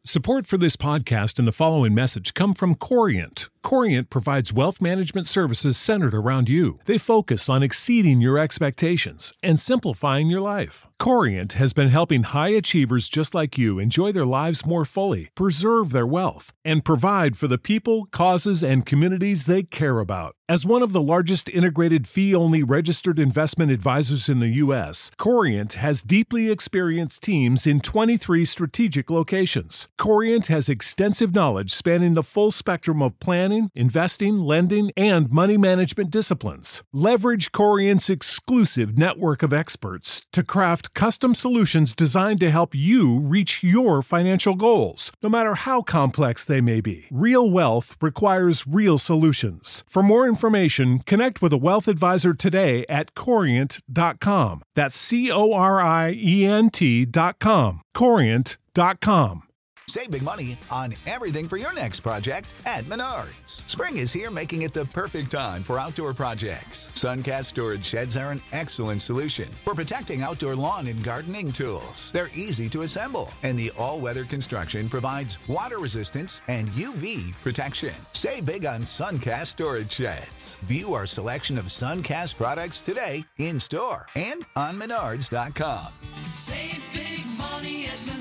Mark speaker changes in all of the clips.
Speaker 1: Support for this podcast and the following message come from Corient. Corient provides wealth management services centered around you. They focus on exceeding your expectations and simplifying your life. Corient has been helping high achievers just like you enjoy their lives more fully, preserve their wealth, and provide for the people, causes, and communities they care about. As one of the largest integrated fee-only registered investment advisors in the U.S., Corient has deeply experienced teams in 23 strategic locations. Corient has extensive knowledge spanning the full spectrum of planning, investing, lending, and money management disciplines. Leverage Corient's exclusive network of experts to craft custom solutions designed to help you reach your financial goals, no matter how complex they may be. Real wealth requires real solutions. For more information, connect with a wealth advisor today at Corient.com. That's Corient.com. Corient.com.
Speaker 2: Save big money on everything for your next project at Menards. Spring is here, making it the perfect time for outdoor projects. Suncast storage sheds are an excellent solution for protecting outdoor lawn and gardening tools. They're easy to assemble, and the all-weather construction provides water resistance and UV protection. Save big on Suncast storage sheds. View our selection of Suncast products today in-store and on Menards.com.
Speaker 3: Save big money at Menards.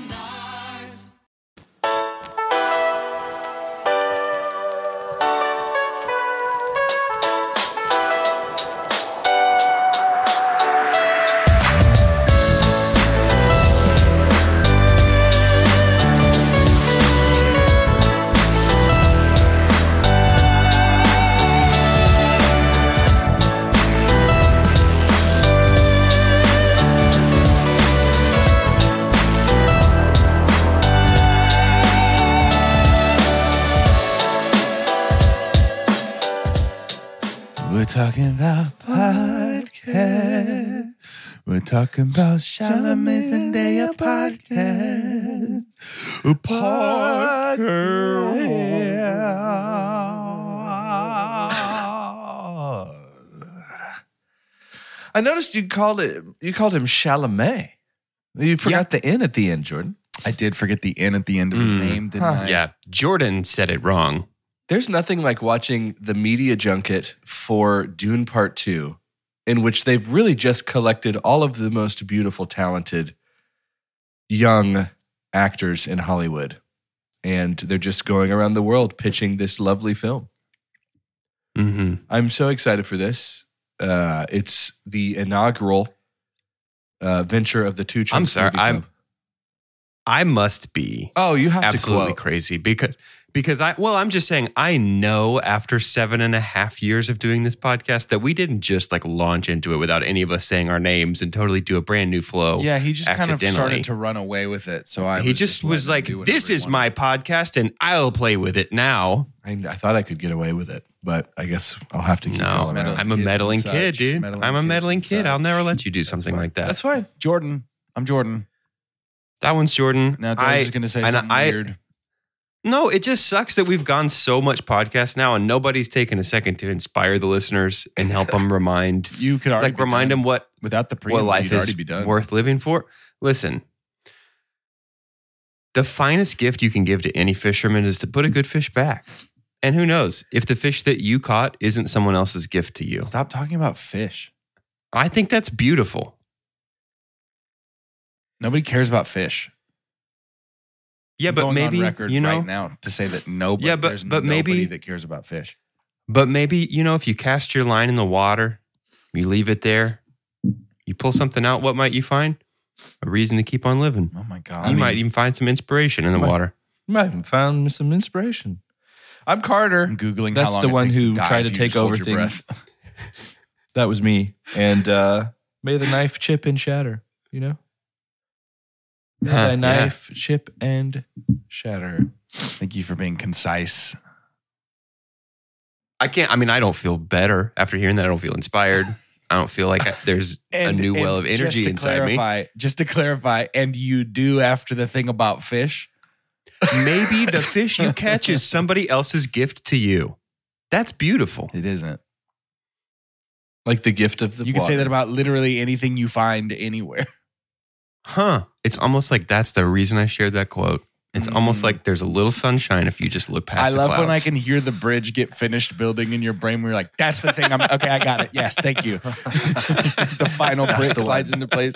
Speaker 4: We're talking about podcast. We're talking about Chalamet and Zendaya podcast.
Speaker 5: I noticed you called him Chalamet. You forgot the N at the end, Jordan.
Speaker 4: I did forget the N at the end of his name, didn't I?
Speaker 6: Yeah, Jordan said it wrong.
Speaker 5: There's nothing like watching the media junket for Dune Part 2, in which they've really just collected all of the most beautiful, talented, young actors in Hollywood. And they're just going around the world pitching this lovely film.
Speaker 6: Mm-hmm.
Speaker 5: I'm so excited for this. It's the inaugural venture of the Two Chunks.
Speaker 6: I'm sorry,
Speaker 5: Movie Club.
Speaker 6: I must be.
Speaker 5: Oh, you have
Speaker 6: absolutely
Speaker 5: to quote.
Speaker 6: crazy because I'm just saying, I know after 7.5 years of doing this podcast that we didn't just like launch into it without any of us saying our names and totally do a brand new flow.
Speaker 4: Yeah, he just kind of
Speaker 6: accidentally.
Speaker 4: started to run away with it. So
Speaker 6: He just was like, "This is my podcast, and I'll play with it now."
Speaker 5: I thought I could get away with it, but I guess I'll have to keep
Speaker 6: No,
Speaker 5: all around.
Speaker 6: I'm a meddling kid, dude. I'm a meddling kid. I'll never let you do something like that.
Speaker 5: That's fine.
Speaker 4: Jordan. I'm Jordan.
Speaker 6: That one's Jordan.
Speaker 4: Now, I was going to say something weird.
Speaker 6: No, it just sucks that we've gone so much podcast now, and nobody's taken a second to inspire the listeners and help them remind
Speaker 4: You could already
Speaker 6: remind them what
Speaker 4: without the
Speaker 6: what
Speaker 4: preamble,
Speaker 6: life
Speaker 4: you'd
Speaker 6: is
Speaker 4: already be done.
Speaker 6: worth living for. Listen, the finest gift you can give to any fisherman is to put a good fish back. And who knows if the fish that you caught isn't someone else's gift to you?
Speaker 4: Stop talking about fish.
Speaker 6: I think that's beautiful.
Speaker 4: Nobody cares about fish.
Speaker 6: Yeah,
Speaker 4: I'm
Speaker 6: but
Speaker 4: going
Speaker 6: maybe
Speaker 4: on record
Speaker 6: you know.
Speaker 4: right now to say that nobody.
Speaker 6: Yeah, but-
Speaker 4: there's
Speaker 6: but
Speaker 4: nobody
Speaker 6: maybe-
Speaker 4: that cares about fish.
Speaker 6: But maybe, if you cast your line in the water, you leave it there, you pull something out, what might you find? A reason to keep on living.
Speaker 4: Oh my god!
Speaker 6: You might even find some inspiration in the water.
Speaker 5: You might have found some inspiration. I'm Carter.
Speaker 4: I'm googling.
Speaker 5: That's
Speaker 4: how long
Speaker 5: the
Speaker 4: it
Speaker 5: one
Speaker 4: takes
Speaker 5: who
Speaker 4: die
Speaker 5: tried to
Speaker 4: if you
Speaker 5: take
Speaker 4: just hold
Speaker 5: over
Speaker 4: your
Speaker 5: things.
Speaker 4: breath.
Speaker 5: That was me. And may the knife chip and shatter. You know. May
Speaker 6: Huh,
Speaker 5: thy
Speaker 6: yeah.
Speaker 5: knife chip and shatter.
Speaker 4: Thank you for being concise.
Speaker 6: I don't feel better after hearing that. I don't feel inspired. I don't feel like there's a new well of energy
Speaker 4: just to
Speaker 6: inside me.
Speaker 4: Just to clarify, and you do after the thing about fish.
Speaker 6: Maybe the fish you catch is somebody else's gift to you. That's beautiful.
Speaker 4: It isn't.
Speaker 5: Like the gift of the
Speaker 4: You can say that about literally anything you find anywhere.
Speaker 6: Huh. It's almost like that's the reason I shared that quote. It's almost like there's a little sunshine if you just look past
Speaker 4: I
Speaker 6: the
Speaker 4: love
Speaker 6: clouds.
Speaker 4: when I can hear the bridge get finished building in your brain. We're like, that's the thing. Okay, I got it. Yes, thank you. The final brick slides into place.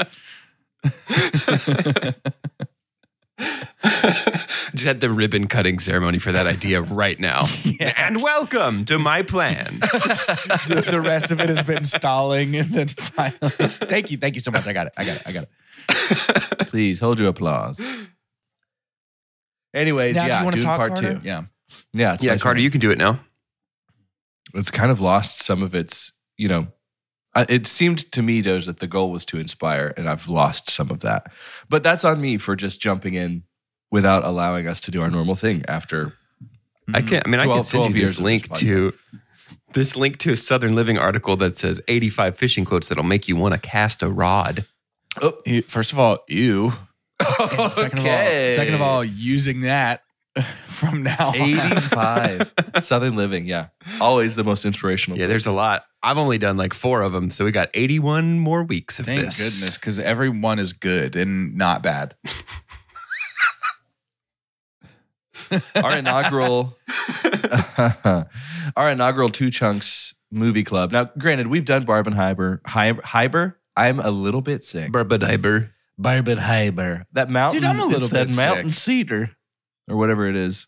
Speaker 6: Just had the ribbon cutting ceremony for that idea right now.
Speaker 4: Yes.
Speaker 6: And welcome to my plan.
Speaker 4: The rest of it has been stalling, and then finally, thank you so much. I got it.
Speaker 5: Please hold your applause. Anyways,
Speaker 4: Now, do
Speaker 5: yeah,
Speaker 4: you want to
Speaker 5: Dune
Speaker 4: talk,
Speaker 5: Part
Speaker 4: Carter?
Speaker 5: 2.
Speaker 4: Yeah.
Speaker 5: Yeah, it's
Speaker 6: Yeah,
Speaker 5: my
Speaker 6: Carter,
Speaker 5: turn.
Speaker 6: you can do it now.
Speaker 5: It's kind of lost some of its, it seemed to me, Doge, that the goal was to inspire, and I've lost some of that. But that's on me for just jumping in without allowing us to do our normal thing after.
Speaker 6: I can
Speaker 5: 12
Speaker 6: send you
Speaker 5: years
Speaker 6: this
Speaker 5: of
Speaker 6: link
Speaker 5: this
Speaker 6: to a Southern Living article that says 85 fishing quotes that'll make you want to cast a rod.
Speaker 4: First of all, ew. And
Speaker 5: Okay.
Speaker 4: Second of all, using that from now on.
Speaker 5: 85. Southern Living, yeah. Always the most inspirational.
Speaker 6: Yeah, there's a lot. I've only done like 4 of them, so we got 81 more weeks of
Speaker 4: Thank
Speaker 6: this.
Speaker 4: goodness, because every one is good and not bad.
Speaker 5: our inaugural Two Chunks movie club. Now, granted, we've done Barbenheimer. I'm a little bit sick.
Speaker 6: Barbadiber.
Speaker 5: Barbenheimer. That mountain.
Speaker 4: Dude, I'm a little
Speaker 5: it's
Speaker 4: bit
Speaker 5: that mountain
Speaker 4: sick.
Speaker 5: cedar or whatever it is.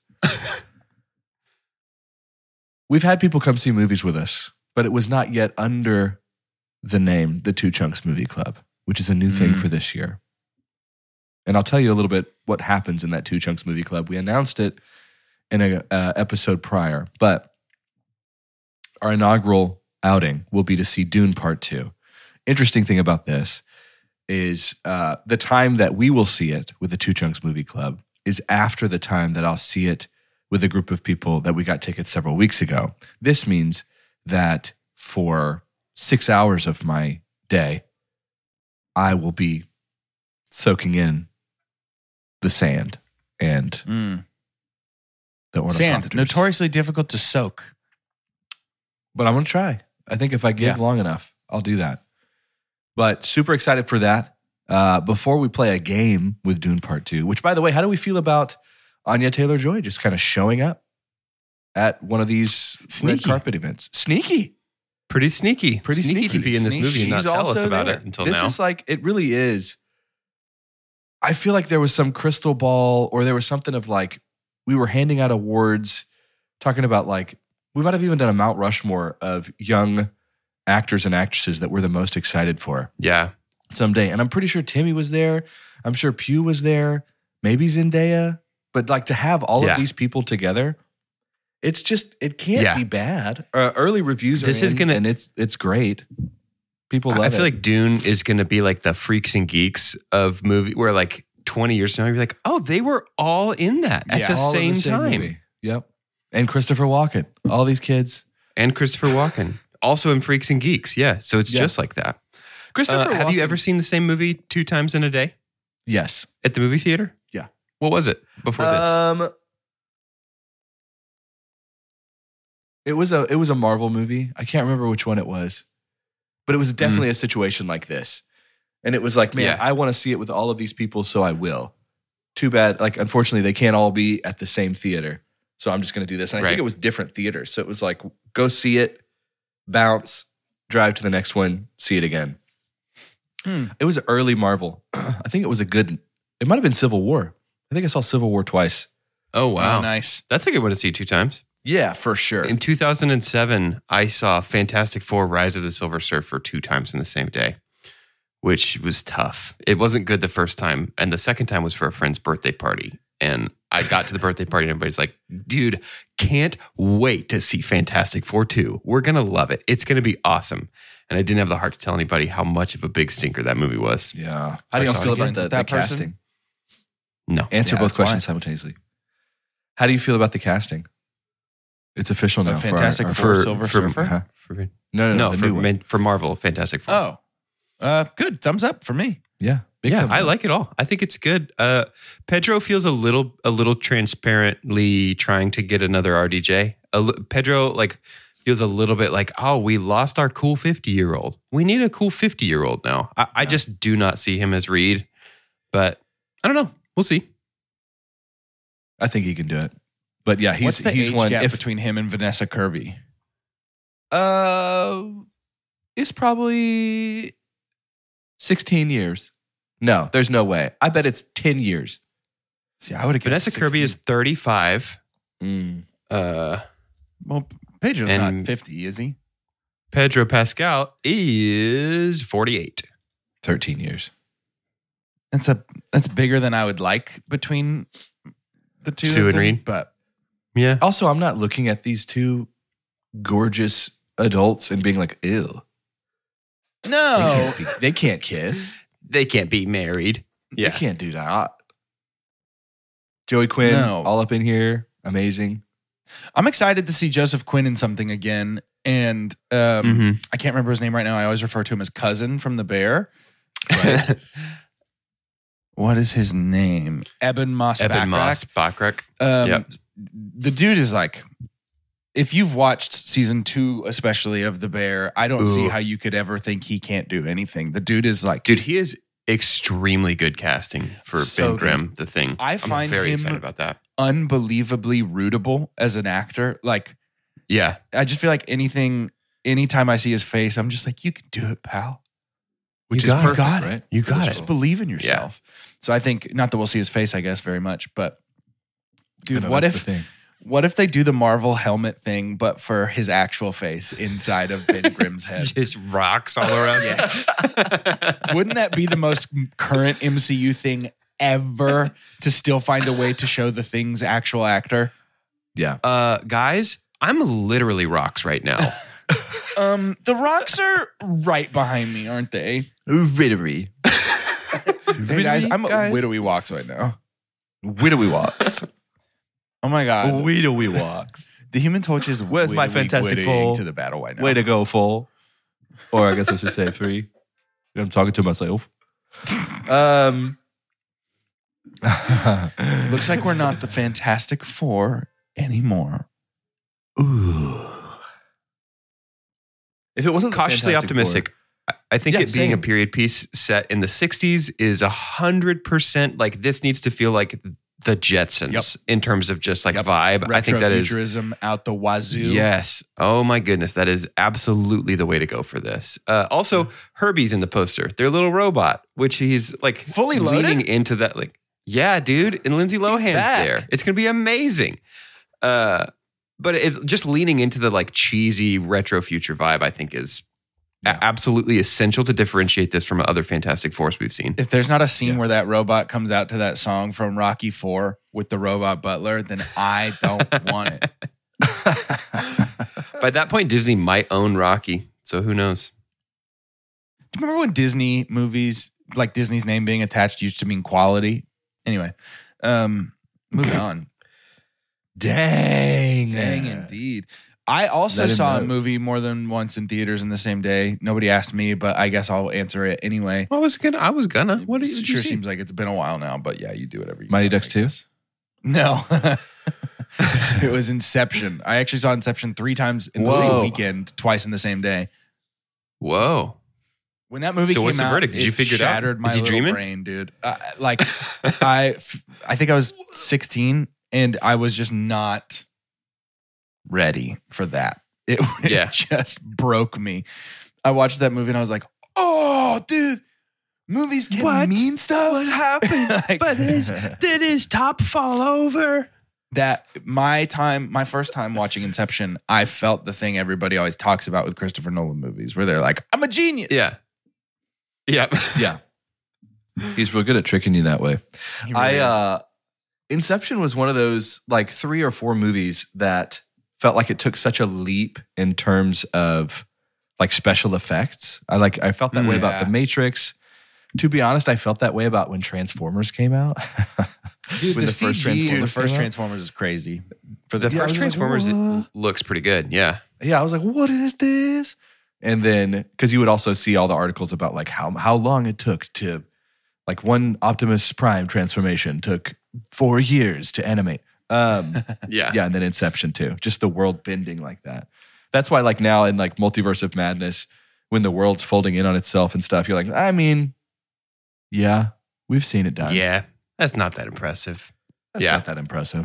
Speaker 5: We've had people come see movies with us, but it was not yet under the name the Two Chunks Movie Club, which is a new thing for this year. And I'll tell you a little bit what happens in that Two Chunks Movie Club. We announced it in an episode prior, but our inaugural outing will be to see Dune Part 2. Interesting thing about this is the time that we will see it with the Two Chunks Movie Club is after the time that I'll see it with a group of people that we got tickets several weeks ago. This means that for 6 hours of my day, I will be soaking in the sand and the
Speaker 4: Sand,
Speaker 5: ornithopters.
Speaker 4: notoriously difficult to soak.
Speaker 5: But I'm going to try. I think if I give long enough, I'll do that. But super excited for that. Before we play a game with Dune Part 2, which, by the way, how do we feel about Anya Taylor-Joy just kind of showing up at one of these red
Speaker 6: Sneaky.
Speaker 5: carpet events? Sneaky.
Speaker 6: Pretty sneaky.
Speaker 5: Pretty sneaky
Speaker 6: to be in this movie and not
Speaker 5: She's
Speaker 6: tell us
Speaker 5: also
Speaker 6: about
Speaker 5: there.
Speaker 6: it until
Speaker 5: this
Speaker 6: now.
Speaker 5: is like, it really is. I feel like there was some crystal ball or there was something of like, we were handing out awards, talking about like, we might have even done a Mount Rushmore of young actors and actresses that we're the most excited for
Speaker 6: Yeah.
Speaker 5: someday. And I'm pretty sure Timmy was there. I'm sure Pugh was there. Maybe Zendaya. But like to have all
Speaker 6: Yeah.
Speaker 5: of these people together, it's just, it can't
Speaker 6: Yeah.
Speaker 5: be bad. Early reviews are
Speaker 6: This is
Speaker 5: in,
Speaker 6: gonna-
Speaker 5: and it's great. People love
Speaker 6: I
Speaker 5: it.
Speaker 6: feel like Dune is going to be like the freaks and geeks of movie where like 20 years from now, you're like, oh, they were all in that at the
Speaker 5: All in
Speaker 6: same time.
Speaker 5: movie. Yep. And Christopher Walken. All these kids.
Speaker 6: And Christopher Walken, also in Freaks and Geeks. Yeah. So it's
Speaker 5: Yeah.
Speaker 6: just like that.
Speaker 5: Christopher
Speaker 6: Have you
Speaker 5: Walken-
Speaker 6: ever seen the same movie 2 times in a day
Speaker 5: Yes.
Speaker 6: at the movie theater?
Speaker 5: Yeah.
Speaker 6: What was it before this?
Speaker 5: It was a Marvel movie. I can't remember which one it was. But it was definitely a situation like this. And it was like, man,
Speaker 6: Yeah.
Speaker 5: I want to see it with all of these people, so I will. Too bad, like, unfortunately, they can't all be at the same theater. So I'm just going to do this. And I think
Speaker 6: Right.
Speaker 5: it was different theaters. So it was like, go see it, bounce, drive to the next one, see it again. It was early Marvel. I think it was it might have been Civil War. I think I saw Civil War twice.
Speaker 6: Oh, wow.
Speaker 4: Oh, nice.
Speaker 6: That's a good one to see 2 times.
Speaker 5: Yeah, for sure.
Speaker 6: In 2007, I saw Fantastic Four Rise of the Silver Surfer 2 times in the same day, which was tough. It wasn't good the first time. And the second time was for a friend's birthday party. And I got to the birthday party and everybody's like, dude, can't wait to see Fantastic Four 2. We're going to love it. It's going to be awesome. And I didn't have the heart to tell anybody how much of a big stinker that movie was.
Speaker 5: Yeah. How do
Speaker 6: So
Speaker 5: y'all
Speaker 6: I
Speaker 5: feel
Speaker 6: saw it
Speaker 5: about
Speaker 6: again
Speaker 5: the
Speaker 6: with that person?
Speaker 5: casting?
Speaker 6: No.
Speaker 5: Answer
Speaker 4: Yeah,
Speaker 5: both
Speaker 4: that's why.
Speaker 5: questions simultaneously. How do you feel about the casting? It's official now.
Speaker 4: Fantastic
Speaker 5: for
Speaker 4: Four
Speaker 5: our,
Speaker 4: Silver
Speaker 6: for-
Speaker 4: Surfer?
Speaker 5: uh-huh.
Speaker 6: For,
Speaker 5: No, the new one.
Speaker 6: for Marvel, Fantastic Four.
Speaker 4: Oh, good. Thumbs up for me.
Speaker 5: Yeah. Big
Speaker 6: Yeah,
Speaker 5: thumbs
Speaker 6: I
Speaker 5: up.
Speaker 6: like it all. I think it's good. Pedro feels a little transparently trying to get another RDJ. Pedro feels a little bit like, oh, we lost our cool 50-year-old. We need a cool 50-year-old now. I just do not see him as Reed, but I don't know. We'll see.
Speaker 5: I think he can do it. But yeah,
Speaker 4: What's the
Speaker 5: he's
Speaker 4: age
Speaker 5: one.
Speaker 4: gap between him and Vanessa Kirby?
Speaker 5: It's probably 16 years. No, there's no way. I bet it's 10 years.
Speaker 4: See, I would have
Speaker 6: Vanessa Kirby is 35.
Speaker 4: well, Pedro's
Speaker 6: and-
Speaker 4: not 50, is he?
Speaker 6: Pedro Pascal is 48.
Speaker 5: 13 years.
Speaker 4: That's bigger than I would like between the two.
Speaker 6: Sue
Speaker 4: of
Speaker 6: and
Speaker 4: them,
Speaker 6: Reed.
Speaker 4: but
Speaker 6: Yeah.
Speaker 5: Also, I'm not looking at these two gorgeous adults and being like, ew.
Speaker 4: no,
Speaker 5: They can't kiss.
Speaker 6: They can't be married.
Speaker 5: They can't do that. Joey Quinn,
Speaker 4: No.
Speaker 5: all up in here. Amazing.
Speaker 4: I'm excited to see Joseph Quinn in something again, and I can't remember his name right now. I always refer to him as Cousin from The Bear. Right? What is his name? Eben Moss.
Speaker 6: Eben
Speaker 4: Backrack.
Speaker 6: Moss Backrack. Yep.
Speaker 4: The dude is like, if you've watched season 2, especially of The Bear, I don't see how you could ever think he can't do anything. The dude is like,
Speaker 6: Dude, he is extremely good casting for
Speaker 5: So
Speaker 6: Ben Grimm, the thing.
Speaker 4: I find
Speaker 6: I'm very
Speaker 4: him-
Speaker 6: excited about that.
Speaker 4: unbelievably rootable as an actor. Like,
Speaker 6: Yeah.
Speaker 4: I just feel like anytime I see his face, I'm just like, you can do it, pal.
Speaker 5: Which
Speaker 4: You
Speaker 5: is
Speaker 4: got it.
Speaker 5: perfect,
Speaker 4: Got it.
Speaker 5: right?
Speaker 6: You got
Speaker 4: Just
Speaker 6: it.
Speaker 4: believe in yourself. So I think, not that we'll see his face, I guess, very much, but dude,
Speaker 5: I know,
Speaker 4: what
Speaker 5: that's
Speaker 4: if
Speaker 5: the thing.
Speaker 4: what if they do the Marvel helmet thing, but for his actual face inside of Ben Grimm's head?
Speaker 6: Just rocks all around.
Speaker 4: Wouldn't that be the most current MCU thing ever to still find a way to show the thing's actual actor?
Speaker 5: Yeah.
Speaker 6: Guys, I'm literally rocks right now.
Speaker 4: The rocks are right behind me, aren't they?
Speaker 5: Rittery.
Speaker 4: Hey guys, I'm at Widowy Walks right now.
Speaker 5: Widowy walks.
Speaker 4: Oh my god.
Speaker 5: Widowy walks.
Speaker 4: The Human Torch is
Speaker 5: Where's my Fantastic Four?
Speaker 4: to the battle right now.
Speaker 5: Way to go, full. Or I guess I should say 3. I'm talking to myself.
Speaker 4: Looks like we're not the Fantastic Four anymore.
Speaker 5: Ooh. If it wasn't the
Speaker 6: Cautiously
Speaker 5: Fantastic
Speaker 6: optimistic.
Speaker 5: Four-
Speaker 6: I think
Speaker 5: Yeah,
Speaker 6: it being a
Speaker 5: same.
Speaker 6: period piece set in the 60s is 100% like this needs to feel like the Jetsons in terms of just like vibe. I think that is
Speaker 4: Retrofuturism out the wazoo.
Speaker 6: Yes. Oh my goodness. That is absolutely the way to go for this. Also, Herbie's in the poster. Their little robot, which he's like
Speaker 4: Fully loaded?
Speaker 6: leaning into that. Like, yeah, dude. And Lindsay Lohan's
Speaker 5: back.
Speaker 6: there. It's going to be amazing. But it's just leaning into the like cheesy retro future vibe, I think is absolutely essential to differentiate this from other Fantastic Fours we've seen.
Speaker 4: If there's not a scene where that robot comes out to that song from Rocky IV with the robot butler, then I don't want it.
Speaker 6: By that point, Disney might own Rocky. So who knows?
Speaker 4: Do you remember when Disney movies, like Disney's name being attached, used to mean quality? Anyway, moving on.
Speaker 5: Dang.
Speaker 4: Dang, indeed. I also
Speaker 5: Let him
Speaker 4: saw a
Speaker 5: know.
Speaker 4: movie more than once in theaters in the same day. Nobody asked me, but I guess I'll answer it anyway.
Speaker 6: I was gonna. What did
Speaker 4: It
Speaker 6: you
Speaker 4: sure
Speaker 6: see?
Speaker 4: seems like it's been a while now, but yeah, you do whatever you
Speaker 5: Mighty
Speaker 4: want,
Speaker 5: Ducks
Speaker 4: I
Speaker 5: 2?
Speaker 4: guess. No. It was Inception. I actually saw Inception 3 times in the same
Speaker 5: Whoa.
Speaker 4: weekend, twice in the same day.
Speaker 6: Whoa.
Speaker 4: When that movie
Speaker 6: So
Speaker 4: came
Speaker 6: what's the
Speaker 4: out,
Speaker 6: verdict? Did you figure it out?
Speaker 4: shattered my
Speaker 6: Is he
Speaker 4: little
Speaker 6: dreaming?
Speaker 4: brain, dude. I think I was 16 and I was just not ready for that. It
Speaker 6: Yeah.
Speaker 4: just broke me. I watched that movie and I was like, oh, dude, movies can mean stuff. What happened?
Speaker 6: Did his top fall over?
Speaker 4: That my first time watching Inception, I felt the thing everybody always talks about with Christopher Nolan movies, where they're like, I'm a genius.
Speaker 6: Yeah. Yeah.
Speaker 5: Yeah. He's real good at tricking you that way.
Speaker 4: He really is.
Speaker 5: Inception was one of those like 3 or 4 movies that felt like it took such a leap in terms of like special effects. I felt that way about
Speaker 4: Yeah.
Speaker 5: The Matrix. To be honest, I felt that way about when Transformers came out.
Speaker 4: Dude,
Speaker 5: when
Speaker 4: the
Speaker 5: first
Speaker 4: first
Speaker 5: came out.
Speaker 4: Transformers is crazy. For
Speaker 6: The
Speaker 4: the
Speaker 6: first
Speaker 5: I was like,
Speaker 6: Transformers
Speaker 5: what?
Speaker 6: looks pretty good. Yeah.
Speaker 5: Yeah, I was like, what is this? And then, because you would also see all the articles about like how long it took to, like one Optimus Prime transformation took 4 years to animate.
Speaker 6: Yeah.
Speaker 5: Yeah, and then Inception too. Just the world bending like that. That's why like now in like Multiverse of Madness, when the world's folding in on itself and stuff, you're like, I mean, yeah, we've seen it done.
Speaker 6: Yeah. That's not that impressive.
Speaker 5: That's
Speaker 6: Yeah.
Speaker 5: not that impressive.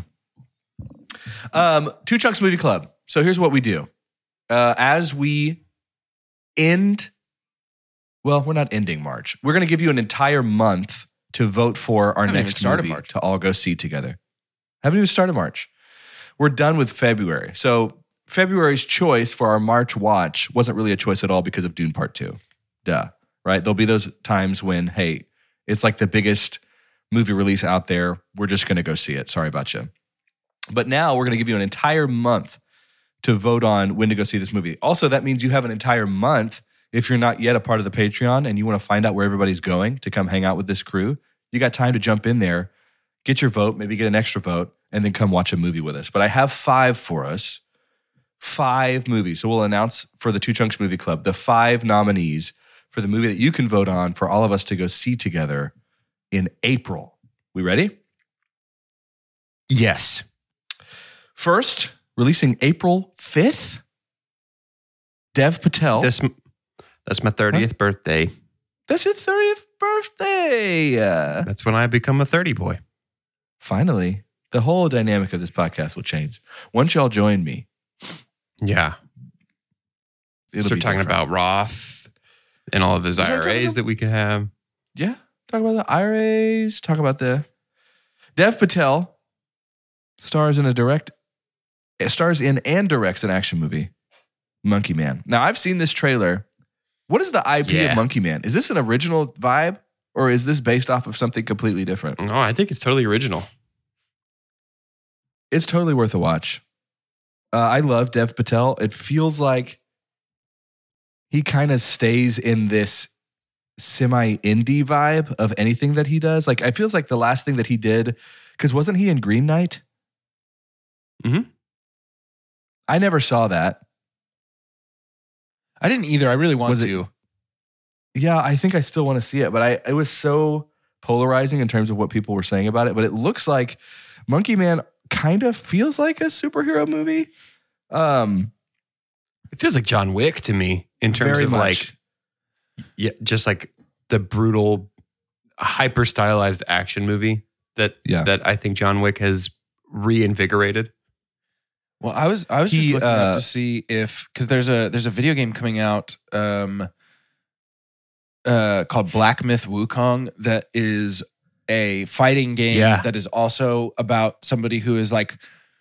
Speaker 5: Two Chunks Movie Club. So here's what we do. As we end, well, we're not ending March. We're going to give you an entire month to vote for our
Speaker 4: Haven't
Speaker 5: next
Speaker 4: even started
Speaker 5: movie
Speaker 4: March.
Speaker 5: to all go see together. Haven't even started March. We're done with February. So February's choice for our March watch wasn't really a choice at all because of Dune Part 2. Duh. Right? There'll be those times when, hey, it's like the biggest movie release out there. We're just going to go see it. Sorry about you. But now we're going to give you an entire month to vote on when to go see this movie. Also, that means you have an entire month if you're not yet a part of the Patreon and you want to find out where everybody's going to come hang out with this crew. You got time to jump in there, get your vote, maybe get an extra vote, and then come watch a movie with us. But I have 5 for us. 5 movies. So we'll announce for the Two Chunks Movie Club the 5 nominees for the movie that you can vote on for all of us to go see together in April. We ready?
Speaker 6: Yes.
Speaker 5: First, releasing April 5th, Dev Patel.
Speaker 6: That's my 30th birthday.
Speaker 5: That's your 30th birthday.
Speaker 6: That's when I become a 30 boy.
Speaker 5: Finally, the whole dynamic of this podcast will change. Once y'all join me,
Speaker 6: Yeah.
Speaker 5: it'll
Speaker 6: Start
Speaker 5: be
Speaker 6: talking
Speaker 5: different.
Speaker 6: about Roth and all of his
Speaker 5: Start talking
Speaker 6: IRAs
Speaker 5: about-
Speaker 6: that we can have.
Speaker 5: Yeah, talk about the IRAs, talk about the Dev Patel stars in and directs an action movie, Monkey Man. Now, I've seen this trailer. What is the IP
Speaker 6: Yeah.
Speaker 5: of Monkey Man? Is this an original vibe or is this based off of something completely different?
Speaker 6: No, I think it's totally original.
Speaker 5: It's totally worth a watch. I love Dev Patel. It feels like he kind of stays in this semi-indie vibe of anything that he does. Like, I feels like the last thing that he did, because wasn't he in Green Knight?
Speaker 6: Mhm.
Speaker 5: I never saw that.
Speaker 4: I didn't either. I really want
Speaker 5: Was it-
Speaker 4: to.
Speaker 5: Yeah, I think I still want to see it, but it was so polarizing in terms of what people were saying about it. But it looks like Monkey Man kind of feels like a superhero movie.
Speaker 6: It feels like John Wick to me in terms
Speaker 5: Very
Speaker 6: of
Speaker 5: much.
Speaker 6: just like the brutal, hyper stylized action movie that I think John Wick has reinvigorated.
Speaker 4: Well, I was just
Speaker 5: He,
Speaker 4: looking up to see if, because there's a video game coming out called Black Myth Wukong that is a fighting game
Speaker 6: Yeah.
Speaker 4: that is also about somebody who is like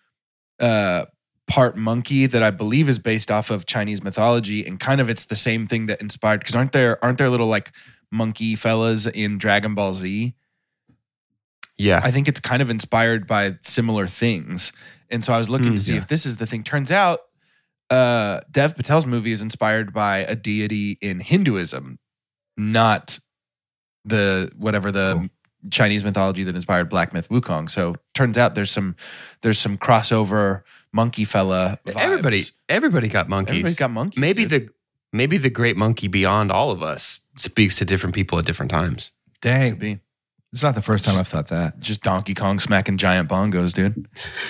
Speaker 4: part monkey that I believe is based off of Chinese mythology, and kind of it's the same thing that inspired, because aren't there little like monkey fellas in Dragon Ball Z?
Speaker 6: Yeah.
Speaker 4: I think it's kind of inspired by similar things. And so I was looking to see if this is the thing. Turns out Dev Patel's movie is inspired by a deity in Hinduism, not the Chinese mythology that inspired Black Myth Wukong. So turns out there's some crossover monkey fella vibes.
Speaker 6: Everybody got monkeys.
Speaker 4: Everybody's got monkeys,
Speaker 6: Maybe
Speaker 4: dude.
Speaker 6: the great monkey beyond all of us speaks to different people at different times.
Speaker 5: Dang.
Speaker 4: Could be.
Speaker 5: It's not the first time I've thought that.
Speaker 4: Just Donkey Kong smacking giant bongos, dude.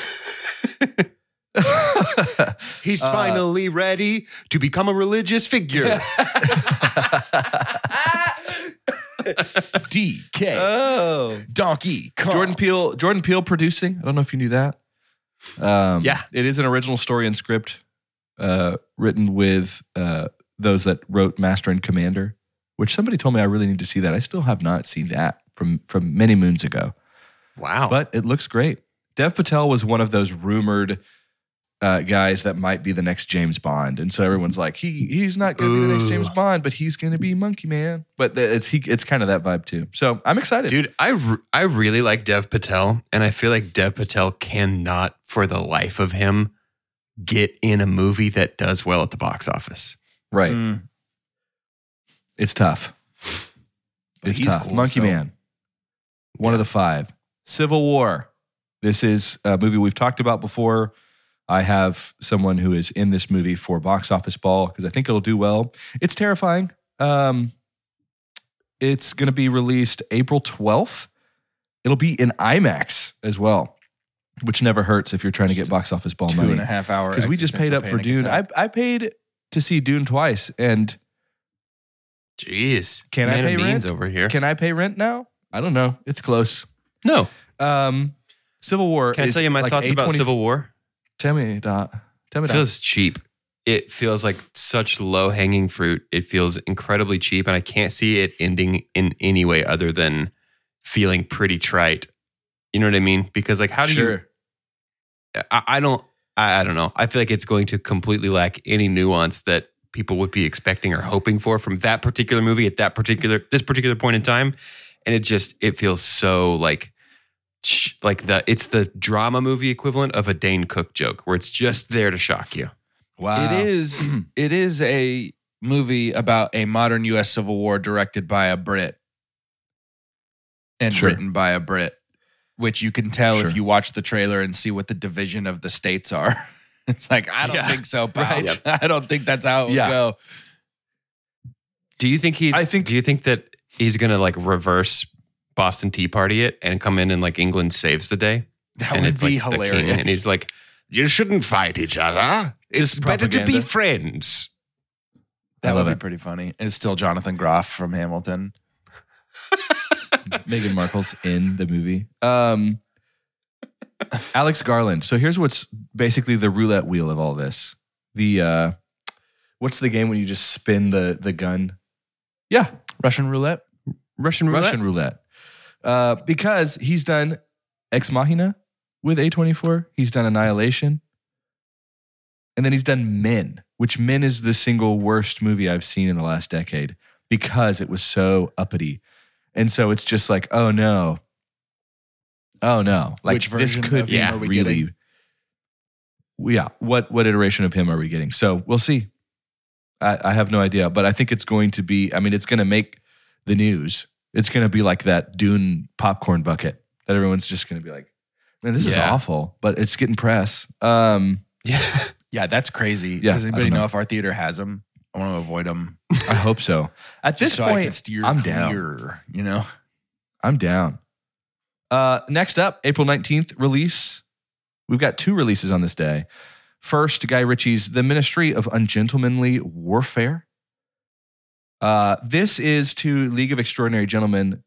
Speaker 6: He's finally ready to become a religious figure.
Speaker 4: DK.
Speaker 5: Oh.
Speaker 4: Donkey Kong.
Speaker 5: Jordan Peele producing. I don't know if you knew that.
Speaker 6: Yeah.
Speaker 5: It is an original story and script written with those that wrote Master and Commander, which somebody told me I really need to see that. I still have not seen that from many moons ago.
Speaker 6: Wow.
Speaker 5: But it looks great. Dev Patel was one of those rumored guys that might be the next James Bond, and so everyone's like, he's not going to be the next James Bond, but he's going to be Monkey Man. But it's kind of that vibe too. So I'm excited,
Speaker 6: Dude, I really like Dev Patel, and I feel like Dev Patel cannot, for the life of him, get in a movie that does well at the box office.
Speaker 5: Right?
Speaker 4: Mm.
Speaker 5: It's tough. It's
Speaker 4: he's
Speaker 5: tough.
Speaker 4: cool,
Speaker 5: Monkey
Speaker 4: so-
Speaker 5: Man, one of the 5. Civil War. This is a movie we've talked about before. I have someone who is in this movie for box office ball because I think it'll do well. It's terrifying. It's going to be released April 12th. It'll be in IMAX as well, which never hurts if you're trying to get box office ball money.
Speaker 4: 2.5 hour.
Speaker 5: Because we just paid up for Dune. I paid to see Dune twice, and
Speaker 6: Jeez.
Speaker 5: Can I
Speaker 6: Man of
Speaker 5: pay
Speaker 6: means
Speaker 5: rent?
Speaker 6: over here?
Speaker 5: can I pay rent now? I don't know. It's close.
Speaker 6: No.
Speaker 4: Civil War.
Speaker 6: Can I
Speaker 4: is
Speaker 6: tell you my
Speaker 4: like
Speaker 6: thoughts about
Speaker 4: A24
Speaker 6: Civil War?
Speaker 4: Tell me, Dot.
Speaker 6: It feels cheap. It feels like such low hanging fruit. It feels incredibly cheap, and I can't see it ending in any way other than feeling pretty trite. You know what I mean? Because like, how do you? I don't know. I feel like it's going to completely lack any nuance that people would be expecting or hoping for from that particular movie at this particular point in time, and it feels so like it's the drama movie equivalent of a Dane Cook joke where it's just there to shock you.
Speaker 4: Wow. It is a movie about a modern U.S. Civil War directed by a Brit and written by a Brit, which you can tell if you watch the trailer and see what the division of the states are. It's like, I don't think so, pal.
Speaker 6: Right.
Speaker 4: I don't think that's how it would go.
Speaker 6: Do you think do you think that he's going to like reverse Boston Tea Party it and come in and like England saves the day?
Speaker 4: That
Speaker 6: and
Speaker 4: would
Speaker 6: it's
Speaker 4: be
Speaker 6: like the
Speaker 4: hilarious.
Speaker 6: king, and he's like, you shouldn't fight each other. It's
Speaker 4: Just
Speaker 6: better to be
Speaker 4: propaganda.
Speaker 6: friends.
Speaker 4: That
Speaker 5: love
Speaker 4: would be
Speaker 5: it.
Speaker 4: pretty funny. And it's still Jonathan Groff from Hamilton.
Speaker 5: Meghan Markle's in the movie. Alex Garland. So here's what's basically the roulette wheel of all this. The what's the game when you just spin the gun? Yeah,
Speaker 4: Russian roulette?
Speaker 6: Russian roulette.
Speaker 5: Russian roulette. Because he's done Ex Machina with A24. He's done Annihilation. And then he's done Men, which Men is the single worst movie I've seen in the last decade because it was so uppity. And so it's just like, oh no. Oh no. Like
Speaker 4: Which
Speaker 5: this
Speaker 4: version
Speaker 5: could
Speaker 4: of
Speaker 5: be
Speaker 4: him are we
Speaker 5: really.
Speaker 4: getting?
Speaker 5: Yeah. What iteration of him are we getting? So we'll see. I have no idea, but I think it's going to be, I mean, it's going to make the news. It's going to be like that Dune popcorn bucket that everyone's just going to be like, man, this is awful, but it's getting press.
Speaker 4: Yeah, that's crazy.
Speaker 5: Yeah,
Speaker 4: Does
Speaker 5: I
Speaker 4: anybody
Speaker 5: don't
Speaker 4: know
Speaker 5: know.
Speaker 4: if our theater has them? I want to avoid them.
Speaker 5: I hope so. At this
Speaker 4: So I can
Speaker 5: point,
Speaker 4: steer
Speaker 5: I'm
Speaker 4: clear,
Speaker 5: down.
Speaker 4: you know?
Speaker 5: I'm down. Next up, April 19th release. We've got 2 releases on this day. First, Guy Ritchie's The Ministry of Ungentlemanly Warfare. This is to League of Extraordinary Gentlemen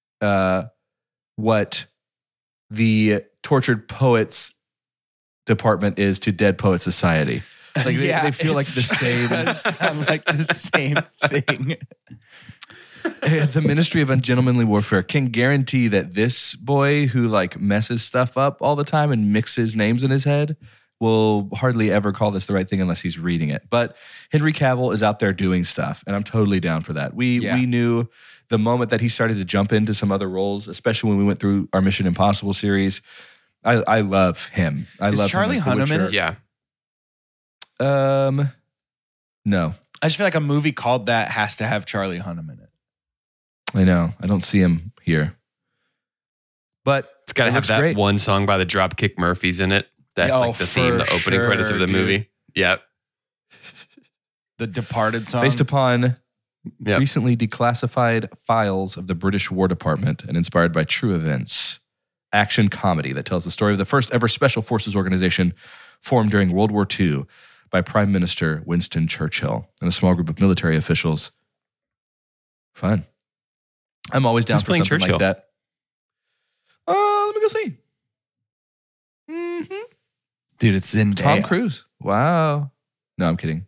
Speaker 5: what the Tortured Poets Department is to Dead Poets Society. Like they feel like the same.
Speaker 4: Sound like the same thing.
Speaker 5: The Ministry of Ungentlemanly Warfare can guarantee that this boy who like messes stuff up all the time and mixes names in his head will hardly ever call this the right thing unless he's reading it. But Henry Cavill is out there doing stuff, and I'm totally down for that. We knew the moment that he started to jump into some other roles, especially when we went through our Mission Impossible series. I love him.
Speaker 4: Is
Speaker 5: love
Speaker 4: Charlie
Speaker 5: him as the
Speaker 4: Hunnam in
Speaker 5: Witcher.
Speaker 4: it?
Speaker 6: Yeah.
Speaker 5: No.
Speaker 4: I just feel like a movie called that has to have Charlie Hunnam in it.
Speaker 5: I know. I don't see him here. But
Speaker 6: It's got to
Speaker 5: it
Speaker 6: have
Speaker 5: looks
Speaker 6: that
Speaker 5: great.
Speaker 6: one song by the Dropkick Murphys in it. That's
Speaker 4: Oh,
Speaker 6: like the theme, the
Speaker 4: for
Speaker 6: opening credits of
Speaker 4: sure,
Speaker 6: the
Speaker 4: dude.
Speaker 6: movie. Yep.
Speaker 4: The Departed song.
Speaker 5: Based upon
Speaker 6: Yep.
Speaker 5: recently declassified files of the British War Department and inspired by true events. Action comedy that tells the story of the first ever Special Forces organization formed during World War II by Prime Minister Winston Churchill and a small group of military officials. Fun. I'm always down
Speaker 6: Who's
Speaker 5: for
Speaker 6: playing
Speaker 5: something
Speaker 6: Churchill?
Speaker 5: like that. Let me go see. Mm-hmm.
Speaker 4: Dude, it's Zendaya.
Speaker 5: Tom Cruise. Wow. No, I'm kidding.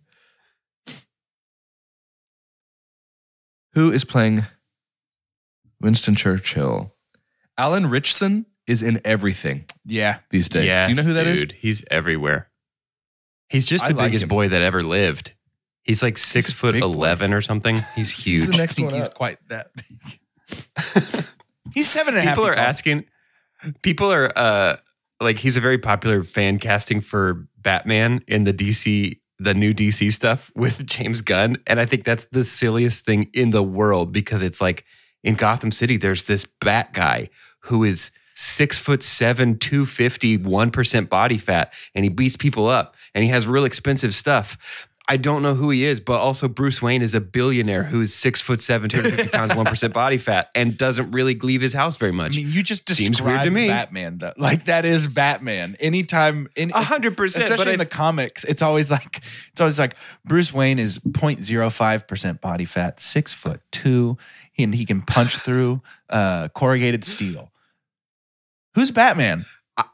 Speaker 5: Who is playing Winston Churchill? Alan Richson is in everything
Speaker 4: Yeah.
Speaker 5: these days.
Speaker 6: Yes,
Speaker 5: Do you know who that is?
Speaker 6: dude. He's everywhere. He's just
Speaker 5: I
Speaker 6: the
Speaker 5: like
Speaker 6: biggest
Speaker 5: him.
Speaker 6: boy that ever lived. He's like
Speaker 5: a big
Speaker 6: 6'11" or something. He's huge.
Speaker 5: the
Speaker 4: I
Speaker 5: next
Speaker 4: think
Speaker 5: one
Speaker 4: he's
Speaker 5: up.
Speaker 4: quite that big. He's 7.5
Speaker 6: People
Speaker 4: feet
Speaker 6: are
Speaker 4: tall.
Speaker 6: asking. People are like, he's a very popular fan casting for Batman in the new DC stuff with James Gunn, and I think that's the silliest thing in the world because it's like in Gotham City, there's this Bat guy who is 6'7", 250, 1% body fat, and he beats people up, and he has real expensive stuff. I don't know who he is, but also Bruce Wayne is a billionaire who is 6'7", 250 pounds, 1% body fat, and doesn't really leave his house very
Speaker 4: I
Speaker 6: much.
Speaker 4: mean, you just
Speaker 6: Seems weird to
Speaker 4: described
Speaker 6: me.
Speaker 4: Batman, though. Like, that is Batman. Anytime,
Speaker 6: 100%,
Speaker 4: especially
Speaker 6: but
Speaker 4: in the comics, it's always like Bruce Wayne is 0.05% body fat, 6'2", and he can punch through corrugated steel. Who's Batman?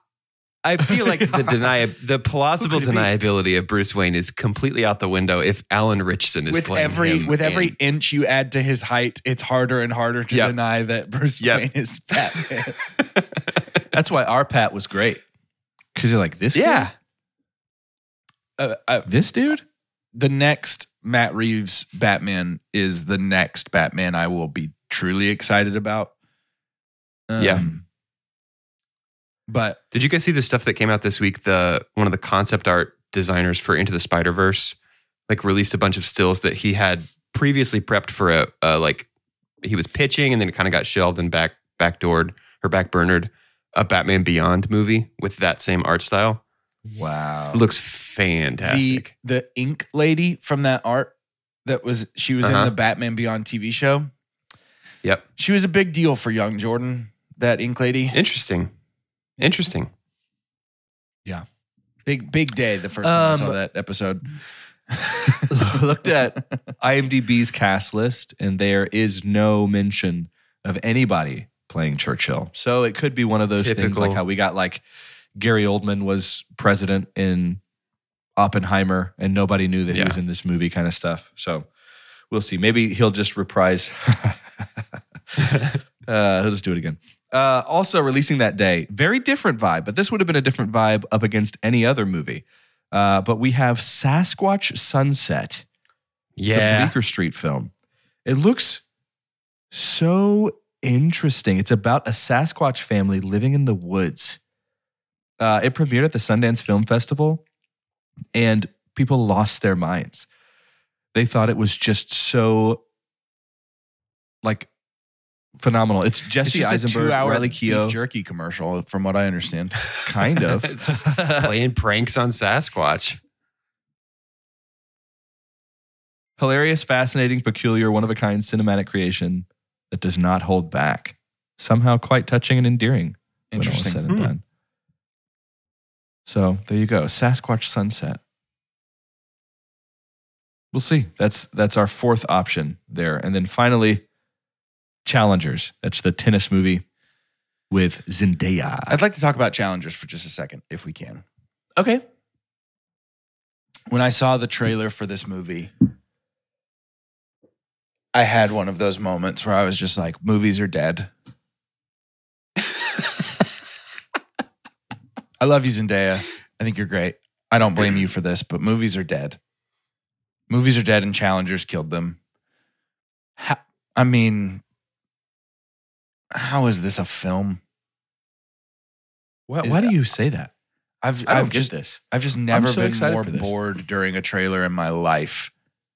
Speaker 6: I feel like the plausible deniability of Bruce Wayne is completely out the window if Alan Ritchson is playing him.
Speaker 4: With every inch you add to his height, it's harder and harder to deny that Bruce Wayne is Batman.
Speaker 5: That's why our Pat was great. Because you're like, this
Speaker 6: Yeah.
Speaker 5: this dude?
Speaker 4: The next Matt Reeves Batman is the next Batman I will be truly excited about. But
Speaker 6: did you guys see the stuff that came out this week? One of the concept art designers for Into the Spider-Verse like released a bunch of stills that he had previously prepped for he was pitching and then it kind of got shelved and backburnered a Batman Beyond movie with that same art style.
Speaker 5: Wow.
Speaker 6: It looks fantastic.
Speaker 4: The ink lady from that art she was in the Batman Beyond TV show.
Speaker 6: Yep.
Speaker 4: She was a big deal for young Jordan, that ink lady.
Speaker 6: Interesting.
Speaker 4: Yeah. Big day the first time I saw that episode.
Speaker 5: Looked at IMDb's cast list, and there is no mention of anybody playing Churchill. So it could be one of those things like how we got like Gary Oldman was president in Oppenheimer, and nobody knew that he was in this movie kind of stuff. So we'll see. Maybe he'll just reprise. He'll just do it again. Also releasing that day, very different vibe, but this would have been a different vibe up against any other movie. But we have Sasquatch Sunset. It's a Bleecker Street film. It looks so interesting. It's about a Sasquatch family living in the woods. It premiered at the Sundance Film Festival, and people lost their minds. They thought it was just so phenomenal. It's Jesse Eisenberg, Riley Keough.
Speaker 4: Beef jerky commercial, from what I understand.
Speaker 5: Kind of.
Speaker 6: It's just playing pranks on Sasquatch.
Speaker 5: Hilarious, fascinating, peculiar, one-of-a-kind cinematic creation that does not hold back. Somehow quite touching and endearing.
Speaker 4: Interesting.
Speaker 5: When all is said and done. So there you go. Sasquatch Sunset. We'll see. That's our fourth option there. And then finally, Challengers. That's the tennis movie with Zendaya.
Speaker 4: I'd like to talk about Challengers for just a second, if we can.
Speaker 5: Okay.
Speaker 4: When I saw the trailer for this movie, I had one of those moments where I was just like, movies are dead. I love you, Zendaya. I think you're great. I don't blame you for this, but movies are dead. Movies are dead and Challengers killed them. How is this a film?
Speaker 5: Why do you say that?
Speaker 4: I've just never
Speaker 5: so
Speaker 4: been
Speaker 5: excited
Speaker 4: more
Speaker 5: for this.
Speaker 4: bored during a trailer in my life.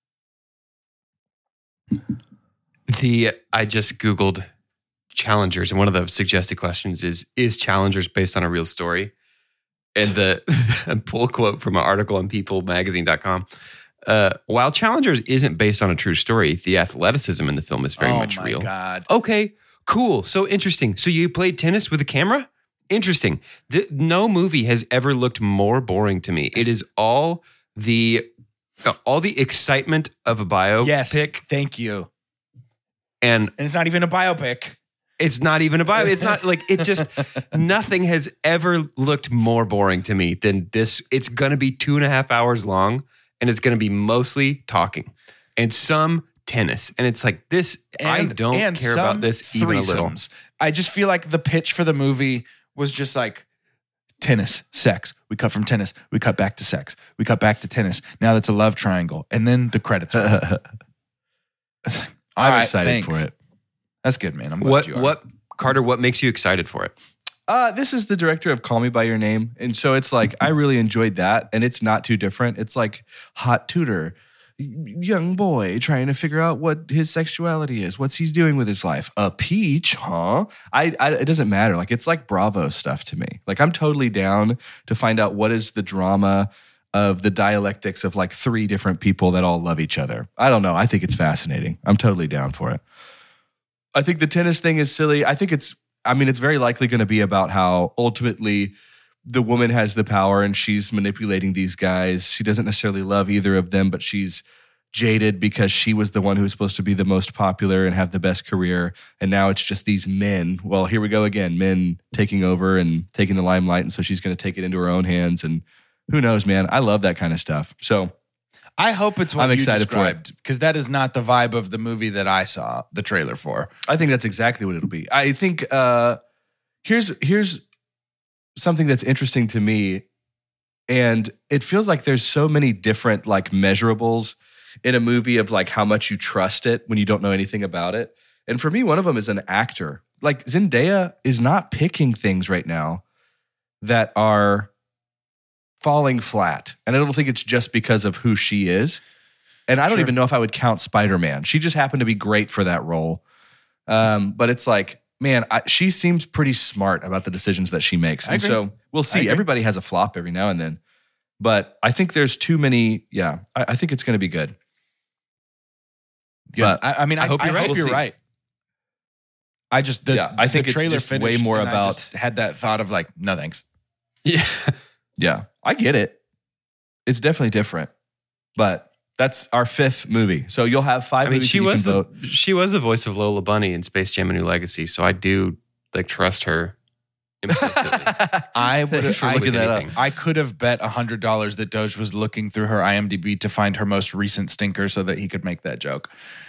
Speaker 6: I just Googled Challengers, and one of the suggested questions is Challengers based on a real story? And the pull quote from an article on peoplemagazine.com. While Challengers isn't based on a true story, the athleticism in the film is very much real.
Speaker 4: Oh my God.
Speaker 6: Okay, cool. So interesting. So you played tennis with a camera? Interesting. No movie has ever looked more boring to me. It is all the excitement of a biopic.
Speaker 4: Yes, thank you.
Speaker 6: And
Speaker 4: it's not even a biopic.
Speaker 6: It's not even a bio. It's not like it just, nothing has ever looked more boring to me than this. It's going to be 2.5 hours long and it's going to be mostly talking and some tennis. And it's like this, I don't care about this even a little.
Speaker 4: I just feel like the pitch for the movie was just like tennis, sex. We cut from tennis. We cut back to sex. We cut back to tennis. Now that's a love triangle. And then the credits roll.
Speaker 5: I'm excited for it.
Speaker 4: That's good, man. I'm glad you are.
Speaker 6: Carter, what makes you excited for it?
Speaker 5: This is the director of Call Me By Your Name. And so it's like, I really enjoyed that. And it's not too different. It's like hot tutor, young boy trying to figure out what his sexuality is. What's he's doing with his life? A peach, huh? It doesn't matter. Like, it's like Bravo stuff to me. Like, I'm totally down to find out what is the drama of the dialectics of like 3 different people that all love each other. I don't know. I think it's fascinating. I'm totally down for it. I think the tennis thing is silly. I think it's very likely going to be about how ultimately the woman has the power and she's manipulating these guys. She doesn't necessarily love either of them, but she's jaded because she was the one who was supposed to be the most popular and have the best career. And now it's just these men. Well, here we go again, men taking over and taking the limelight. And so she's going to take it into her own hands. And who knows, man? I love that kind of stuff. So
Speaker 4: I hope it's what
Speaker 5: I'm
Speaker 4: you
Speaker 5: excited for it.
Speaker 4: described, because that is not the vibe of the movie that I saw the trailer for.
Speaker 5: I think that's exactly what it'll be. I think here's something that's interesting to me. And it feels like there's so many different like measurables in a movie of like how much you trust it when you don't know anything about it. And for me, one of them is an actor. Like Zendaya is not picking things right now that are falling flat. And I don't think it's just because of who she is. And I don't even know if I would count Spider-Man. She just happened to be great for that role. But it's like, man, she seems pretty smart about the decisions that she makes. And so we'll see. Everybody has a flop every now and then. But I think there's too many. Yeah, I think it's going to be good.
Speaker 4: Yeah,
Speaker 5: But
Speaker 4: I mean, I hope you're right.
Speaker 5: We'll
Speaker 4: You're
Speaker 5: see.
Speaker 4: right. I just
Speaker 5: I think
Speaker 4: the
Speaker 5: it's
Speaker 4: trailer
Speaker 5: just
Speaker 4: finished
Speaker 5: way more
Speaker 4: and I
Speaker 5: about.
Speaker 4: just had that thought of like, no thanks.
Speaker 6: Yeah.
Speaker 5: Yeah, I get it. It's definitely different, but that's our 5th movie. So you'll have 5
Speaker 6: I mean,
Speaker 5: movies
Speaker 6: she
Speaker 5: that you
Speaker 6: was
Speaker 5: can vote.
Speaker 6: she was the voice of Lola Bunny in Space Jam: A New Legacy, so I do like trust her implicitly.
Speaker 4: I would
Speaker 5: Thanks for looking that up.
Speaker 4: I could have bet $100 that Doge was looking through her IMDb to find her most recent stinker so that he could make that joke.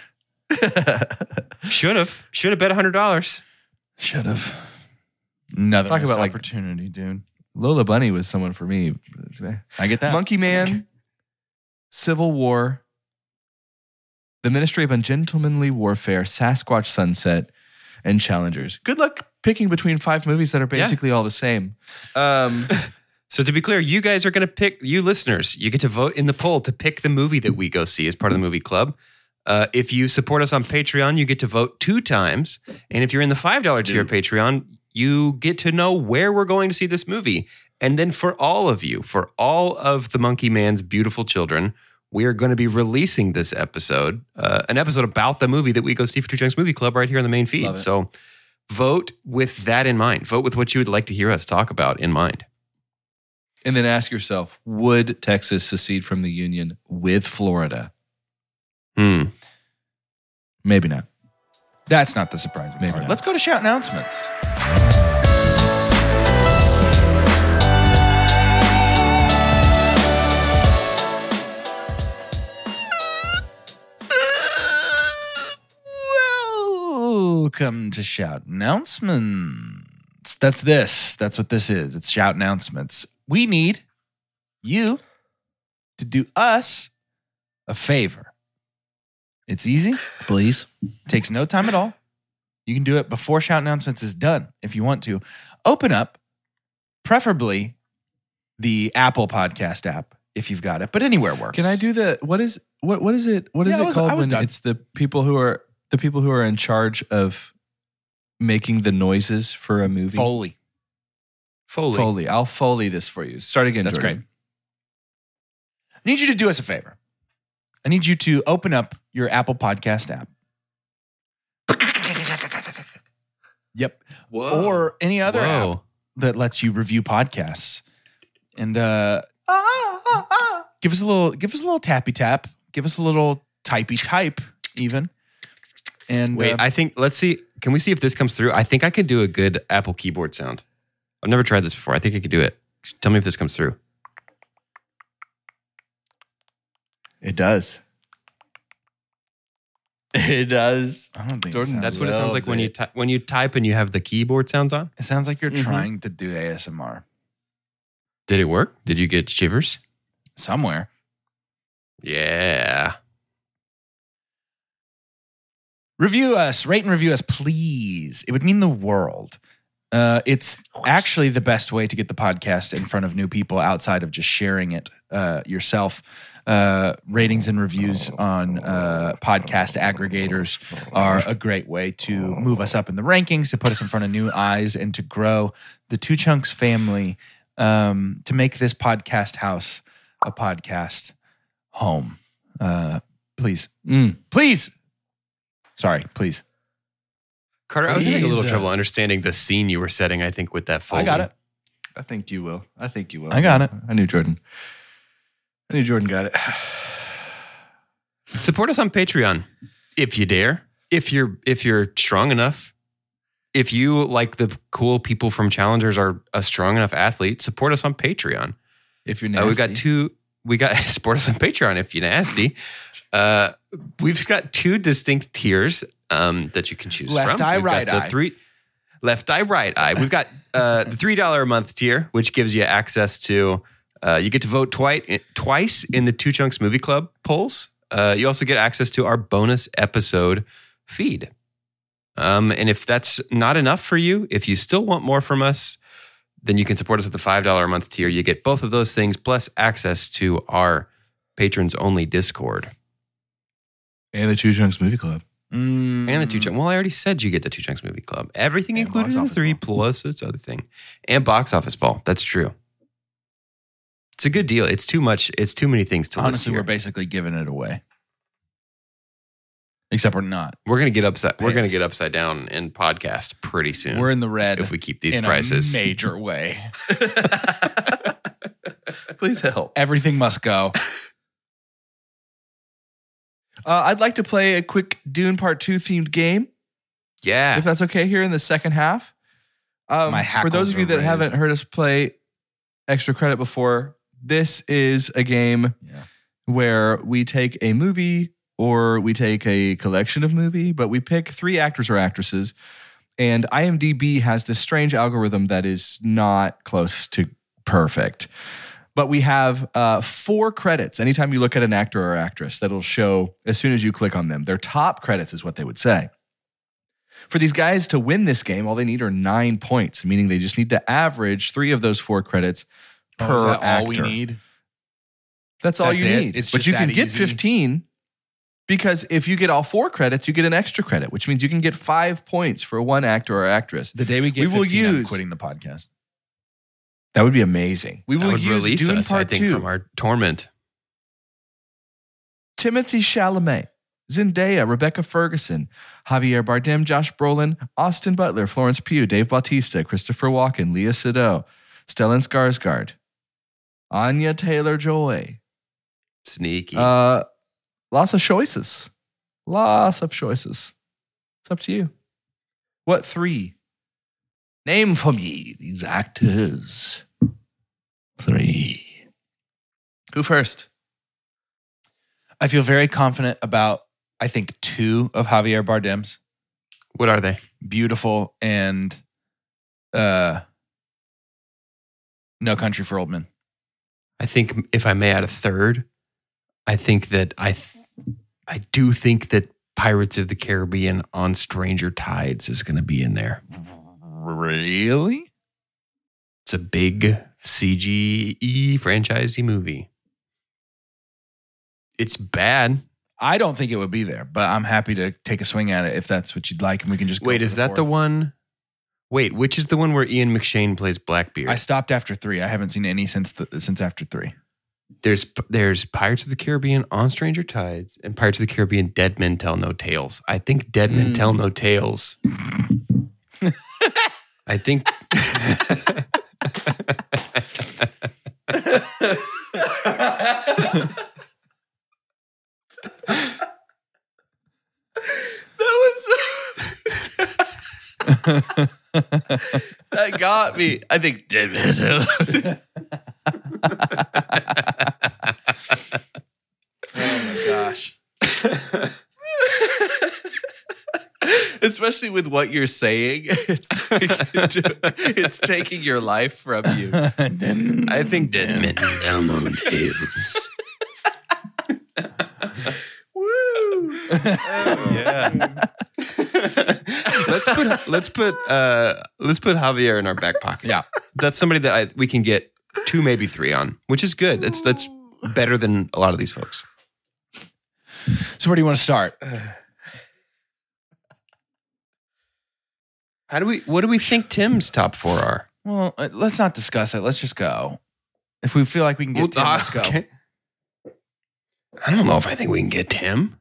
Speaker 6: Should have bet $100.
Speaker 4: Should have. Another
Speaker 5: Talk about, like-
Speaker 4: opportunity, dude.
Speaker 5: Lola Bunny was someone for me.
Speaker 4: I get that.
Speaker 5: Monkey Man, Civil War, The Ministry of Ungentlemanly Warfare, Sasquatch Sunset, and Challengers. Good luck picking between 5 movies that are basically all the same.
Speaker 6: So to be clear, you guys are going to pick, you listeners, you get to vote in the poll to pick the movie that we go see as part of the movie club. If you support us on Patreon, you get to vote 2 times. And if you're in the $5 tier of Patreon, you get to know where we're going to see this movie. And then for all of you, for all of the Monkey Man's beautiful children, we are going to be releasing this episode, an episode about the movie that we go see for Two Chunks Movie Club right here on the main feed. So vote with that in mind. Vote with what you would like to hear us talk about in mind.
Speaker 5: And then ask yourself, would Texas secede from the Union with Florida? Maybe not.
Speaker 4: That's not the surprising
Speaker 5: Maybe
Speaker 4: part.
Speaker 5: not.
Speaker 4: Let's go to shout announcements. Welcome to shout announcements. That's this. That's what this is. It's shout announcements. We need you to do us a favor. It's easy.
Speaker 5: Please.
Speaker 4: Takes no time at all. You can do it before shout announcements is done if you want to. Open up, preferably the Apple Podcast app if you've got it, but anywhere works.
Speaker 5: Can I do the what is it
Speaker 4: Yeah,
Speaker 5: it called
Speaker 4: I was
Speaker 5: when
Speaker 4: done.
Speaker 5: it's the people who are in charge of making the noises for a movie?
Speaker 4: Foley?
Speaker 5: Foley. I'll Foley this for you. Start again,
Speaker 4: That's
Speaker 5: Jordan.
Speaker 4: great. I need you to do us a favor. I need you to open up your Apple Podcast app. Yep.
Speaker 6: Whoa.
Speaker 4: Or any other
Speaker 6: Whoa.
Speaker 4: app that lets you review podcasts. And give us a little tappy tap. Give us a little typey type even. And
Speaker 6: Wait, I think, let's see. Can we see if this comes through? I think I can do a good Apple keyboard sound. I've never tried this before. I think I could do it. Tell me if this comes through.
Speaker 5: It does. It does.
Speaker 4: I don't think
Speaker 5: Jordan,
Speaker 6: That's what it
Speaker 5: Loves
Speaker 6: sounds like
Speaker 5: it.
Speaker 6: when you type and you have the keyboard sounds on.
Speaker 4: it sounds like you're trying to do ASMR
Speaker 6: Did it work? Did you get shivers?
Speaker 4: somewhere.
Speaker 6: Yeah.
Speaker 4: Review us, rate and review us, please. It would mean the world. It's actually the best way to get the podcast in front of new people outside of just sharing it yourself. Ratings and reviews on podcast aggregators are a great way to move us up in the rankings, to put us in front of new eyes, and to grow the Two Chunks family, to make this podcast house a podcast home. Please. Please. Sorry, please.
Speaker 6: Carter, I was having a little
Speaker 5: Please,
Speaker 6: trouble understanding the scene you were setting, I think, with that Foley.
Speaker 4: I got it.
Speaker 5: I think you will.
Speaker 4: I got it.
Speaker 5: I knew Jordan. Got it.
Speaker 6: Support us on Patreon if you dare. If you're strong enough. If you, like the cool people from Challengers, are a strong enough athlete, support us on Patreon.
Speaker 4: If you're nasty.
Speaker 6: We got support us on Patreon if you're nasty. We've got 2 distinct tiers that you can choose
Speaker 4: Left
Speaker 6: from.
Speaker 4: eye,
Speaker 6: We've got
Speaker 4: right
Speaker 6: the
Speaker 4: eye.
Speaker 6: Left eye, right eye. We've got the $3 a month tier, which gives you access to, you get to vote twice in the Two Chunks Movie Club polls. You also get access to our bonus episode feed. And if that's not enough for you, if you still want more from us, then you can support us at the $5 a month tier. You get both of those things plus access to our patrons only Discord.
Speaker 5: And the Two Chunks Movie Club.
Speaker 6: And the Two Chunks. Well, I already said you get the Two Chunks Movie Club. Everything
Speaker 5: And
Speaker 6: included
Speaker 5: Box
Speaker 6: in the
Speaker 5: Office
Speaker 6: 3
Speaker 5: Ball.
Speaker 6: plus this other thing. And Box Office Ball. That's true. It's a good deal. It's too much. It's too many things to list
Speaker 4: Honestly,
Speaker 6: here.
Speaker 4: we're basically giving it away. Except we're not.
Speaker 6: We're gonna get upside. We're
Speaker 4: Pay
Speaker 6: gonna
Speaker 4: us.
Speaker 6: get upside down in podcast pretty soon.
Speaker 4: We're in the red
Speaker 6: if we keep these
Speaker 4: in
Speaker 6: prices.
Speaker 4: a major way.
Speaker 5: Please help.
Speaker 4: Everything must go.
Speaker 5: I'd like to play a quick Dune Part 2 themed game,
Speaker 6: Yeah.
Speaker 5: if that's okay, here in the second half.
Speaker 4: My
Speaker 5: For those
Speaker 4: hackles
Speaker 5: of you
Speaker 4: are
Speaker 5: that
Speaker 4: raised.
Speaker 5: haven't heard us play Extra Credit before, this is a game where we take a movie or we take a collection of movie, but we pick 3 actors or actresses. And IMDb has this strange algorithm that is not close to perfect. But we have 4 credits. Anytime you look at an actor or actress, that'll show as soon as you click on them. Their top credits is what they would say. For these guys to win this game, all they need are 9 points, meaning they just need to average 3 of those 4 credits per
Speaker 4: Is that
Speaker 5: actor.
Speaker 4: all we need?
Speaker 5: That's all
Speaker 4: That's
Speaker 5: you
Speaker 4: it?
Speaker 5: need.
Speaker 4: It's
Speaker 5: but
Speaker 4: just
Speaker 5: you can
Speaker 4: that
Speaker 5: get
Speaker 4: easy?
Speaker 5: 15 because if you get all 4 credits, you get an extra credit, which means you can get 5 points for one actor or actress.
Speaker 4: The day we get
Speaker 5: We will
Speaker 4: 15, I'm
Speaker 5: use-
Speaker 4: quitting the podcast.
Speaker 5: That would be amazing. We
Speaker 6: That
Speaker 5: will
Speaker 6: would
Speaker 5: use
Speaker 6: release
Speaker 5: Dune
Speaker 6: us,
Speaker 5: Part
Speaker 6: I think,
Speaker 5: 2.
Speaker 6: from our torment.
Speaker 5: Timothée Chalamet, Zendaya, Rebecca Ferguson, Javier Bardem, Josh Brolin, Austin Butler, Florence Pugh, Dave Bautista, Christopher Walken, Leah Seydoux, Stellan Skarsgård, Anya Taylor-Joy.
Speaker 6: Sneaky.
Speaker 5: Lots of choices. Lots of choices. It's up to you. What 3? Name for me these actors. 3. Who first?
Speaker 4: I feel very confident about, I think, 2 of Javier Bardem's.
Speaker 6: What are they?
Speaker 4: Beautiful and No Country for Old Men.
Speaker 6: I think if I may add a third, I think that I do think that Pirates of the Caribbean on Stranger Tides is going to be in there.
Speaker 4: Really?
Speaker 6: It's a big CGE franchisey movie. It's bad.
Speaker 4: I don't think it would be there, but I'm happy to take a swing at it if that's what you'd like, and we can just go
Speaker 6: Wait,
Speaker 4: for
Speaker 6: is
Speaker 4: the
Speaker 6: that the
Speaker 4: 4th.
Speaker 6: one? Wait, which is the one where Ian McShane plays Blackbeard?
Speaker 4: I stopped after 3. I haven't seen any since after 3.
Speaker 6: There's Pirates of the Caribbean on Stranger Tides and Pirates of the Caribbean Dead Men Tell No Tales. I think Dead Men Tell No Tales. I think
Speaker 5: That got me. I think
Speaker 4: Oh my gosh.
Speaker 5: especially with what you're saying, it's taking your life from you.
Speaker 6: I think Dead Men Tell No Tales.
Speaker 5: Woo!
Speaker 6: Yeah. let's put Javier in our back pocket.
Speaker 4: Yeah.
Speaker 6: That's somebody that we can get 2, maybe 3 on, which is good. That's better than a lot of these folks.
Speaker 4: So where do you want to start?
Speaker 6: What do we think Tim's top 4 are?
Speaker 4: Well, let's not discuss it. Let's just go. If we feel like we can get Tim, let's go.
Speaker 6: Okay. I don't know if I think we can get Tim.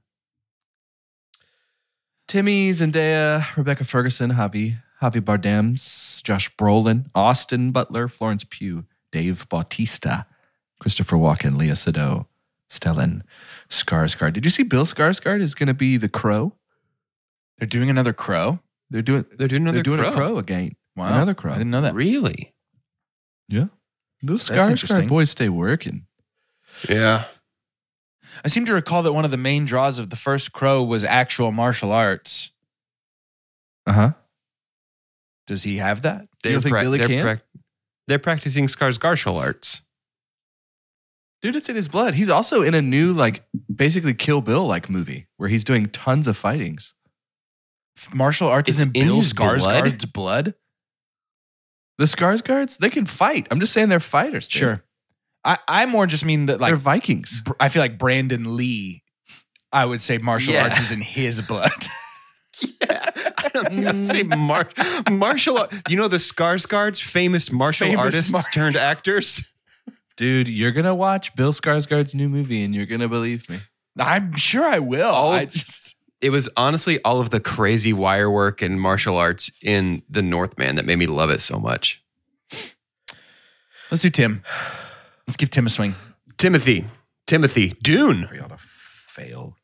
Speaker 5: Timmy, Zendaya, Rebecca Ferguson, Javi Bardem, Josh Brolin, Austin Butler, Florence Pugh, Dave Bautista, Christopher Walken, Leah Seydoux, Stellan Skarsgård. Did you see Bill Skarsgård is going to be the Crow?
Speaker 4: They're doing another Crow?
Speaker 6: They're doing another
Speaker 5: a Crow again.
Speaker 4: Wow.
Speaker 5: Another Crow.
Speaker 4: I didn't know that.
Speaker 6: Really?
Speaker 5: Yeah. Those
Speaker 4: That's interesting.
Speaker 5: Skarsgård boys stay working.
Speaker 6: Yeah.
Speaker 4: I seem to recall that one of the main draws of the first Crow was actual martial arts.
Speaker 5: Uh-huh.
Speaker 4: Does he have that?
Speaker 5: You don't think Billy can?
Speaker 6: They're practicing Skarsgård martial
Speaker 5: Dude, it's in his blood. He's also in a new, like, basically Kill Bill-like movie where he's doing tons of fightings.
Speaker 4: Martial arts
Speaker 6: It's
Speaker 4: is in
Speaker 6: in
Speaker 4: Bill
Speaker 6: his blood?
Speaker 4: Skarsgård's blood?
Speaker 5: The Skarsgårds, they can fight. I'm just saying they're fighters. dude.
Speaker 4: Sure. I more just mean that,
Speaker 5: They're
Speaker 4: like,
Speaker 5: Vikings.
Speaker 4: I feel like Brandon Lee, I would say martial
Speaker 6: Yeah.
Speaker 4: arts is in his blood.
Speaker 6: Yeah. I don't think I'd say martial art. You know the Skarsgårds, famous martial artists turned actors?
Speaker 5: Dude, you're going to watch Bill Skarsgård's new movie and you're going to believe me.
Speaker 4: I'm sure I will. I just
Speaker 6: It was honestly all of the crazy wire work and martial arts in The Northman that made me love it so much.
Speaker 4: let's do Tim. Let's give Tim a swing.
Speaker 6: Timothy, Dune.
Speaker 5: For y'all to fail.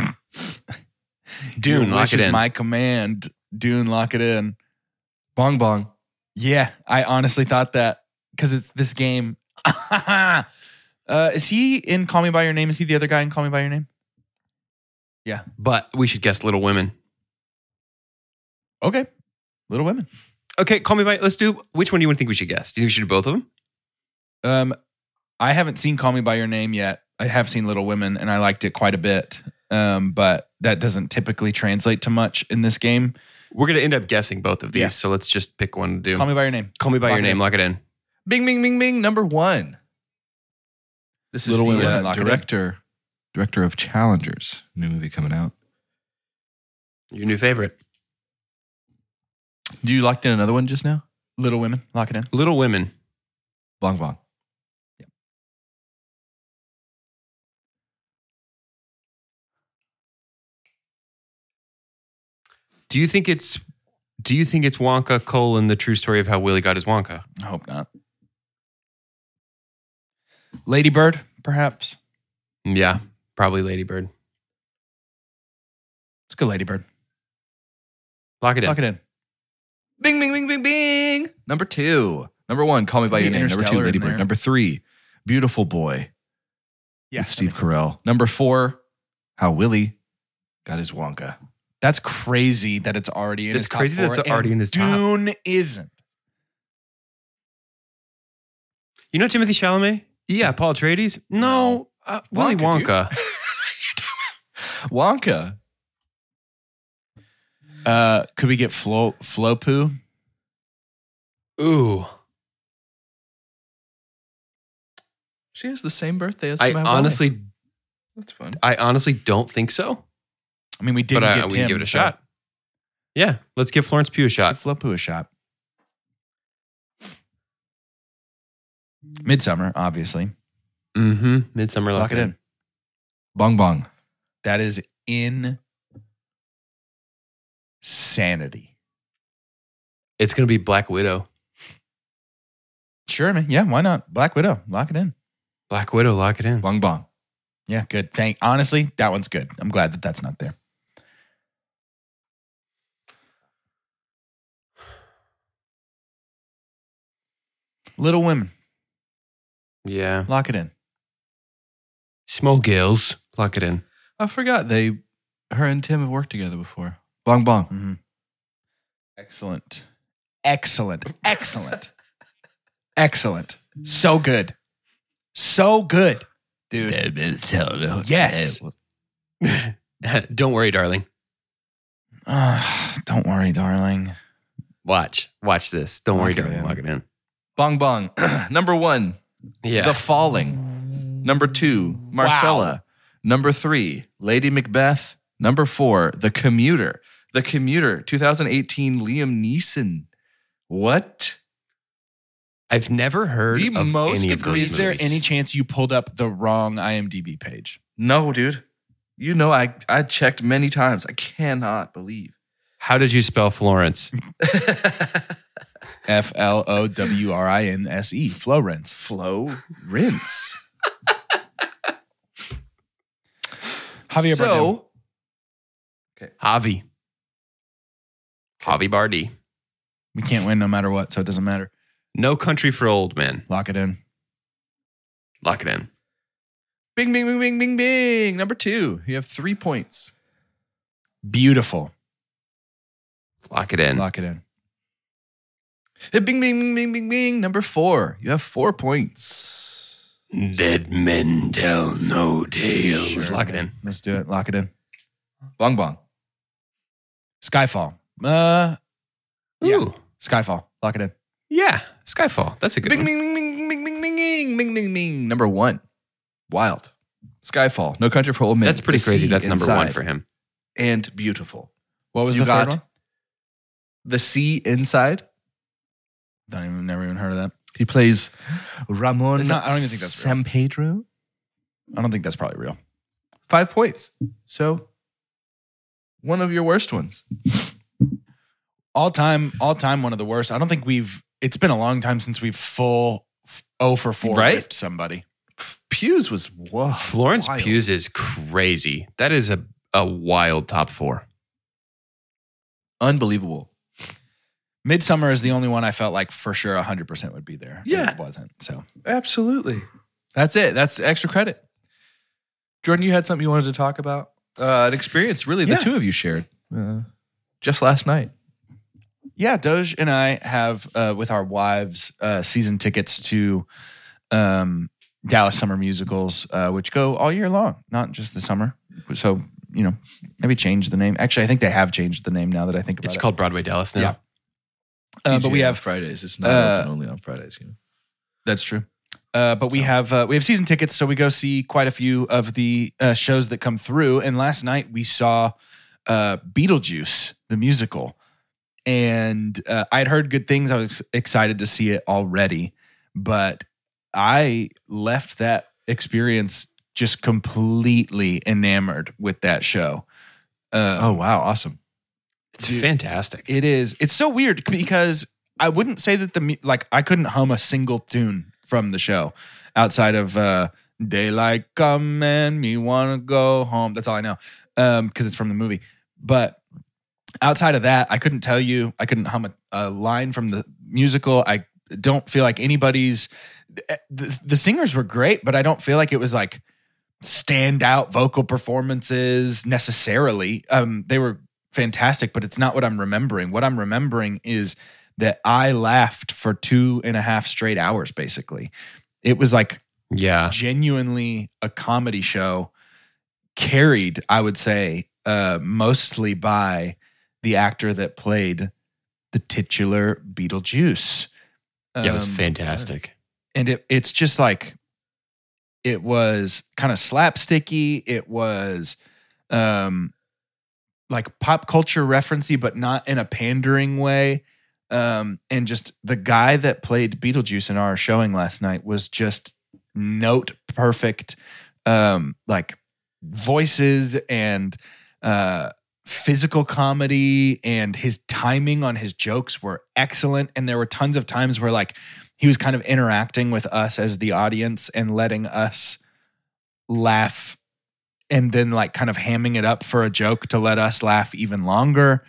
Speaker 6: Dune,
Speaker 4: Your
Speaker 6: lock
Speaker 4: wish
Speaker 6: it
Speaker 4: is
Speaker 6: in.
Speaker 4: my command. Dune, lock it in.
Speaker 5: Bong bong.
Speaker 4: Yeah, I honestly thought that because it's this game. Is he in Call Me By Your Name? Is he the other guy in Call Me By Your Name? Yeah.
Speaker 6: But we should guess Little Women.
Speaker 4: Okay. Little Women.
Speaker 6: Okay, call me by. Let's do. Which one do you think we should guess? Do you think we should do both of them?
Speaker 4: I haven't seen Call Me By Your Name yet. I have seen Little Women and I liked it quite a bit. But that doesn't typically translate to much in this game.
Speaker 6: We're going to end up guessing both of these,
Speaker 4: Yeah.
Speaker 6: so let's just pick one to do.
Speaker 4: Call Me By Your Name.
Speaker 6: Call me by
Speaker 4: Lock
Speaker 6: your
Speaker 4: it
Speaker 6: name.
Speaker 4: in.
Speaker 6: Lock it in.
Speaker 5: Bing, bing, bing, bing. Number one. This is
Speaker 4: Little
Speaker 5: the
Speaker 4: Women, lock it in.
Speaker 5: director of Challengers. New movie coming out.
Speaker 6: Your new favorite.
Speaker 5: You locked in another one just now?
Speaker 4: Little Women. Lock it in.
Speaker 6: Little Women.
Speaker 5: Bong bong.
Speaker 6: Do you think it's Wonka, the true story of how Willie got his Wonka?
Speaker 4: I hope not. Lady Bird, perhaps.
Speaker 6: Yeah, probably Lady Bird.
Speaker 4: Let's go Lady Bird.
Speaker 6: Lock it in.
Speaker 4: Lock it in.
Speaker 5: Bing, bing, bing, bing, bing. Number two. Number one, Call Me By Your Name. Number two,
Speaker 4: Interstellar
Speaker 5: Lady
Speaker 4: in
Speaker 5: Bird.
Speaker 4: there.
Speaker 5: Number three, Beautiful Boy.
Speaker 4: Yeah.
Speaker 5: With Steve Carell. Number four, How Willie Got His Wonka.
Speaker 4: That's crazy that it's already in
Speaker 6: It's
Speaker 4: his top
Speaker 6: crazy that
Speaker 4: four,
Speaker 6: it's already
Speaker 4: and
Speaker 6: in his top.
Speaker 4: Dune isn't.
Speaker 6: You know Timothy Chalamet? Yeah, Paul Atreides? No, Willy
Speaker 5: Wonka,
Speaker 6: Wonka.
Speaker 5: Wonka.
Speaker 4: Could we get Flopu?
Speaker 6: Ooh.
Speaker 5: She has the same birthday as
Speaker 6: I
Speaker 5: my
Speaker 6: honestly
Speaker 5: wife. That's fun.
Speaker 6: don't think so.
Speaker 4: I mean, we didn't
Speaker 6: But
Speaker 4: get
Speaker 6: we
Speaker 4: Tim.
Speaker 6: can give it a
Speaker 4: so
Speaker 6: shot. Yeah, let's give Florence Pugh a shot.
Speaker 4: Give Flopu a shot. Midsummer, obviously.
Speaker 6: Mm-hmm. Midsummer.
Speaker 4: Lock it in.
Speaker 5: Bong bong.
Speaker 4: That is insanity.
Speaker 6: It's going to be Black Widow.
Speaker 4: Sure, man. Yeah, why not? Black Widow. Lock it in.
Speaker 6: Black Widow, lock it in.
Speaker 5: Bong bong.
Speaker 4: Yeah, good. Honestly, that one's good. I'm glad that that's not there. Little Women.
Speaker 6: Yeah.
Speaker 4: Lock it in.
Speaker 6: Small Girls, lock it in.
Speaker 5: I forgot her and Tim have worked together before. Bong bong.
Speaker 4: Mm-hmm. Excellent. Excellent. Excellent. Excellent. So good. So good, dude. Yes.
Speaker 6: Don't worry, darling.
Speaker 4: Don't worry, darling.
Speaker 6: Watch this. Don't worry,
Speaker 4: Lock it
Speaker 6: darling.
Speaker 4: in.
Speaker 6: Lock it in.
Speaker 5: Bong bong. Number one,
Speaker 6: Yeah.
Speaker 5: The Falling. Number two, Marcella. Number three, Lady Macbeth. Number four, The Commuter. The Commuter, 2018, Liam Neeson. What?
Speaker 6: I've never heard
Speaker 5: The
Speaker 6: of
Speaker 5: most
Speaker 6: any of those
Speaker 4: Is there
Speaker 6: movies.
Speaker 4: any chance you pulled up the wrong IMDb page?
Speaker 5: No, dude. You know, I checked many times. I cannot believe.
Speaker 6: How did you spell Florence?
Speaker 4: Flowrinse.
Speaker 5: Flo Rinse.
Speaker 4: Javier Bardem.
Speaker 6: Javi Bardem.
Speaker 4: We can't win no matter what, so it doesn't matter.
Speaker 6: No Country for Old Men.
Speaker 4: Lock it in.
Speaker 6: Lock it in.
Speaker 5: Bing, bing, bing, bing, bing, bing. Number 2. You have 3 points.
Speaker 4: Beautiful.
Speaker 6: Lock it in.
Speaker 4: Lock it in.
Speaker 5: Bing, bing, bing, bing, bing, bing. Number 4. You have 4 points.
Speaker 6: Dead men tell no tales.
Speaker 4: Sure.
Speaker 6: Lock it in.
Speaker 4: Let's do it. Lock it in.
Speaker 5: Bong bong.
Speaker 4: Skyfall.
Speaker 6: Ooh.
Speaker 4: Skyfall. Lock it in.
Speaker 6: Yeah. Skyfall. That's a good
Speaker 5: Bing,
Speaker 6: one.
Speaker 5: bing, bing, bing, bing, bing, bing, bing, bing, bing, bing. Number 1. Wild. Skyfall. No Country for Old Men.
Speaker 6: That's pretty
Speaker 5: The
Speaker 6: crazy.
Speaker 5: Sea
Speaker 6: That's number 1
Speaker 5: Inside.
Speaker 6: for him.
Speaker 5: And beautiful.
Speaker 4: What was
Speaker 5: You
Speaker 4: the third
Speaker 5: got
Speaker 4: one?
Speaker 5: The Sea Inside.
Speaker 4: Never even heard of that.
Speaker 5: He plays Ramon
Speaker 4: It's not- I don't even think that's real.
Speaker 5: San Pedro.
Speaker 4: I don't think that's probably real.
Speaker 5: 5 points. So, one of your worst ones.
Speaker 4: All time, one of the worst. I don't think it's been a long time since we've full 0 for 4
Speaker 5: Right?
Speaker 4: riffed somebody.
Speaker 5: Pew's was whoa,
Speaker 6: Florence
Speaker 5: wild.
Speaker 6: Pugh's is crazy. That is a wild top 4.
Speaker 5: Unbelievable.
Speaker 4: Midsummer is the only one I felt like for sure 100% would be there. but
Speaker 5: Yeah.
Speaker 4: It wasn't. So
Speaker 5: Absolutely. That's it. That's extra credit. Jordan, you had something you wanted to talk about? An experience, really, the
Speaker 4: Yeah.
Speaker 5: two of you shared just last night.
Speaker 4: yeah, Doge and I have, with our wives, season tickets to Dallas Summer Musicals, which go all year long, not just the summer. So, maybe change the name. Actually, I think they have changed the name now that I think about
Speaker 6: It's
Speaker 4: it.
Speaker 6: called Broadway Dallas now.
Speaker 4: Yeah. But we
Speaker 5: TGA on
Speaker 4: have
Speaker 5: Fridays. It's not open only on Fridays.
Speaker 4: That's true. But we have season tickets, so we go see quite a few of the shows that come through. And last night we saw Beetlejuice, the musical, and I'd heard good things. I was excited to see it already, but I left that experience just completely enamored with that show.
Speaker 5: Oh, wow. Awesome.
Speaker 6: It's fantastic.
Speaker 4: It is. It's so weird because I wouldn't say that I couldn't hum a single tune from the show outside of Daylight Come and Me Wanna Go Home. That's all I know because it's from the movie. But outside of that, I couldn't tell you. I couldn't hum a line from the musical. I don't feel like anybody's. The singers were great, but I don't feel like it was like standout vocal performances necessarily. They were fantastic, but it's not what I'm remembering. What I'm remembering is that I laughed for 2.5 straight hours, basically. It was like genuinely a comedy show carried, I would say, mostly by the actor that played the titular Beetlejuice.
Speaker 6: It was fantastic.
Speaker 4: And it's just like, it was kind of slapsticky. It was like pop culture referencey, but not in a pandering way. And just the guy that played Beetlejuice in our showing last night was just note perfect, like voices and physical comedy, and his timing on his jokes were excellent. And there were tons of times where like he was kind of interacting with us as the audience and letting us laugh, and then like kind of hamming it up for a joke to let us laugh even longer.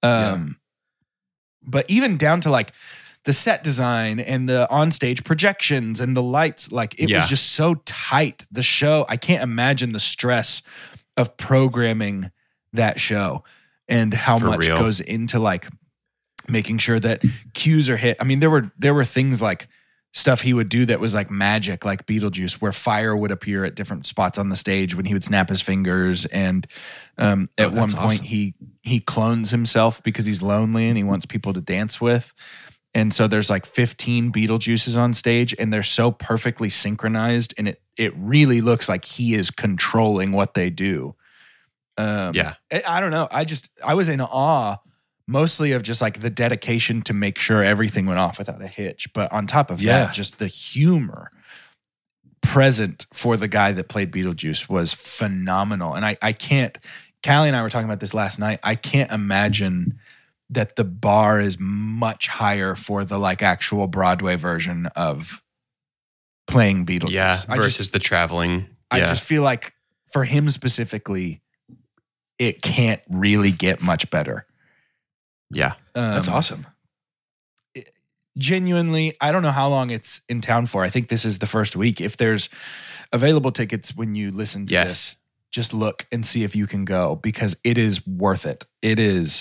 Speaker 4: But even down to like the set design and the onstage projections and the lights, like it was just so tight. The show, I can't imagine the stress of programming that show and how much goes into like making sure that cues are hit. I mean, there were things like stuff he would do that was like magic, like Beetlejuice, where fire would appear at different spots on the stage when he would snap his fingers. And at one point he clones himself because he's lonely and he wants people to dance with. And so there's like 15 Beetlejuices on stage, and they're so perfectly synchronized, and it really looks like he is controlling what they do. I don't know. I was in awe mostly of just like the dedication to make sure everything went off without a hitch. But on top of that, just the humor present for the guy that played Beetlejuice was phenomenal. And I can't, Callie and I were talking about this last night. I can't imagine that the bar is much higher for the like actual Broadway version of playing Beetlejuice.
Speaker 6: Yeah, versus the traveling.
Speaker 4: I just feel like for him specifically, it can't really get much better.
Speaker 6: Yeah.
Speaker 5: That's awesome.
Speaker 4: Genuinely, I don't know how long it's in town for. I think this is the first week. If there's available tickets when you listen to this, just look and see if you can go, because it is worth it. It is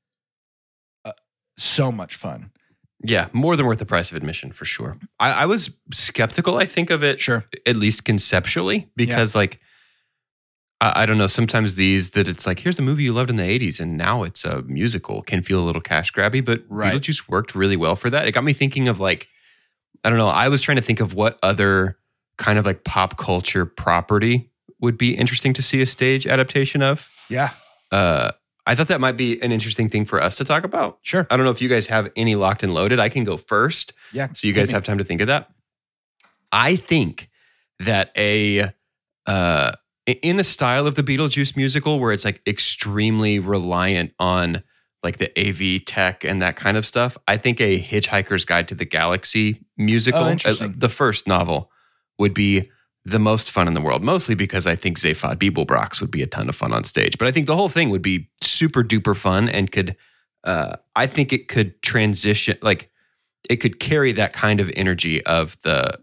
Speaker 4: so much fun.
Speaker 6: Yeah, more than worth the price of admission for sure. I was skeptical, I think, of it, at least conceptually, because like, I don't know, sometimes it's like, here's a movie you loved in the 80s and now it's a musical, can feel a little cash grabby, but Beetlejuice worked really well for that. It got me thinking of like, I don't know, I was trying to think of what other kind of like pop culture property would be interesting to see a stage adaptation of.
Speaker 4: Yeah.
Speaker 6: I thought that might be an interesting thing for us to talk about.
Speaker 4: Sure.
Speaker 6: I don't know if you guys have any locked and loaded. I can go first.
Speaker 4: Yeah.
Speaker 6: So you guys have time to think of that. I think that in the style of the Beetlejuice musical, where it's like extremely reliant on like the AV tech and that kind of stuff, I think a Hitchhiker's Guide to the Galaxy musical, the first novel, would be the most fun in the world. Mostly because I think Zaphod Beeblebrox would be a ton of fun on stage. But I think the whole thing would be super duper fun and could, I think it could transition, like it could carry that kind of energy of the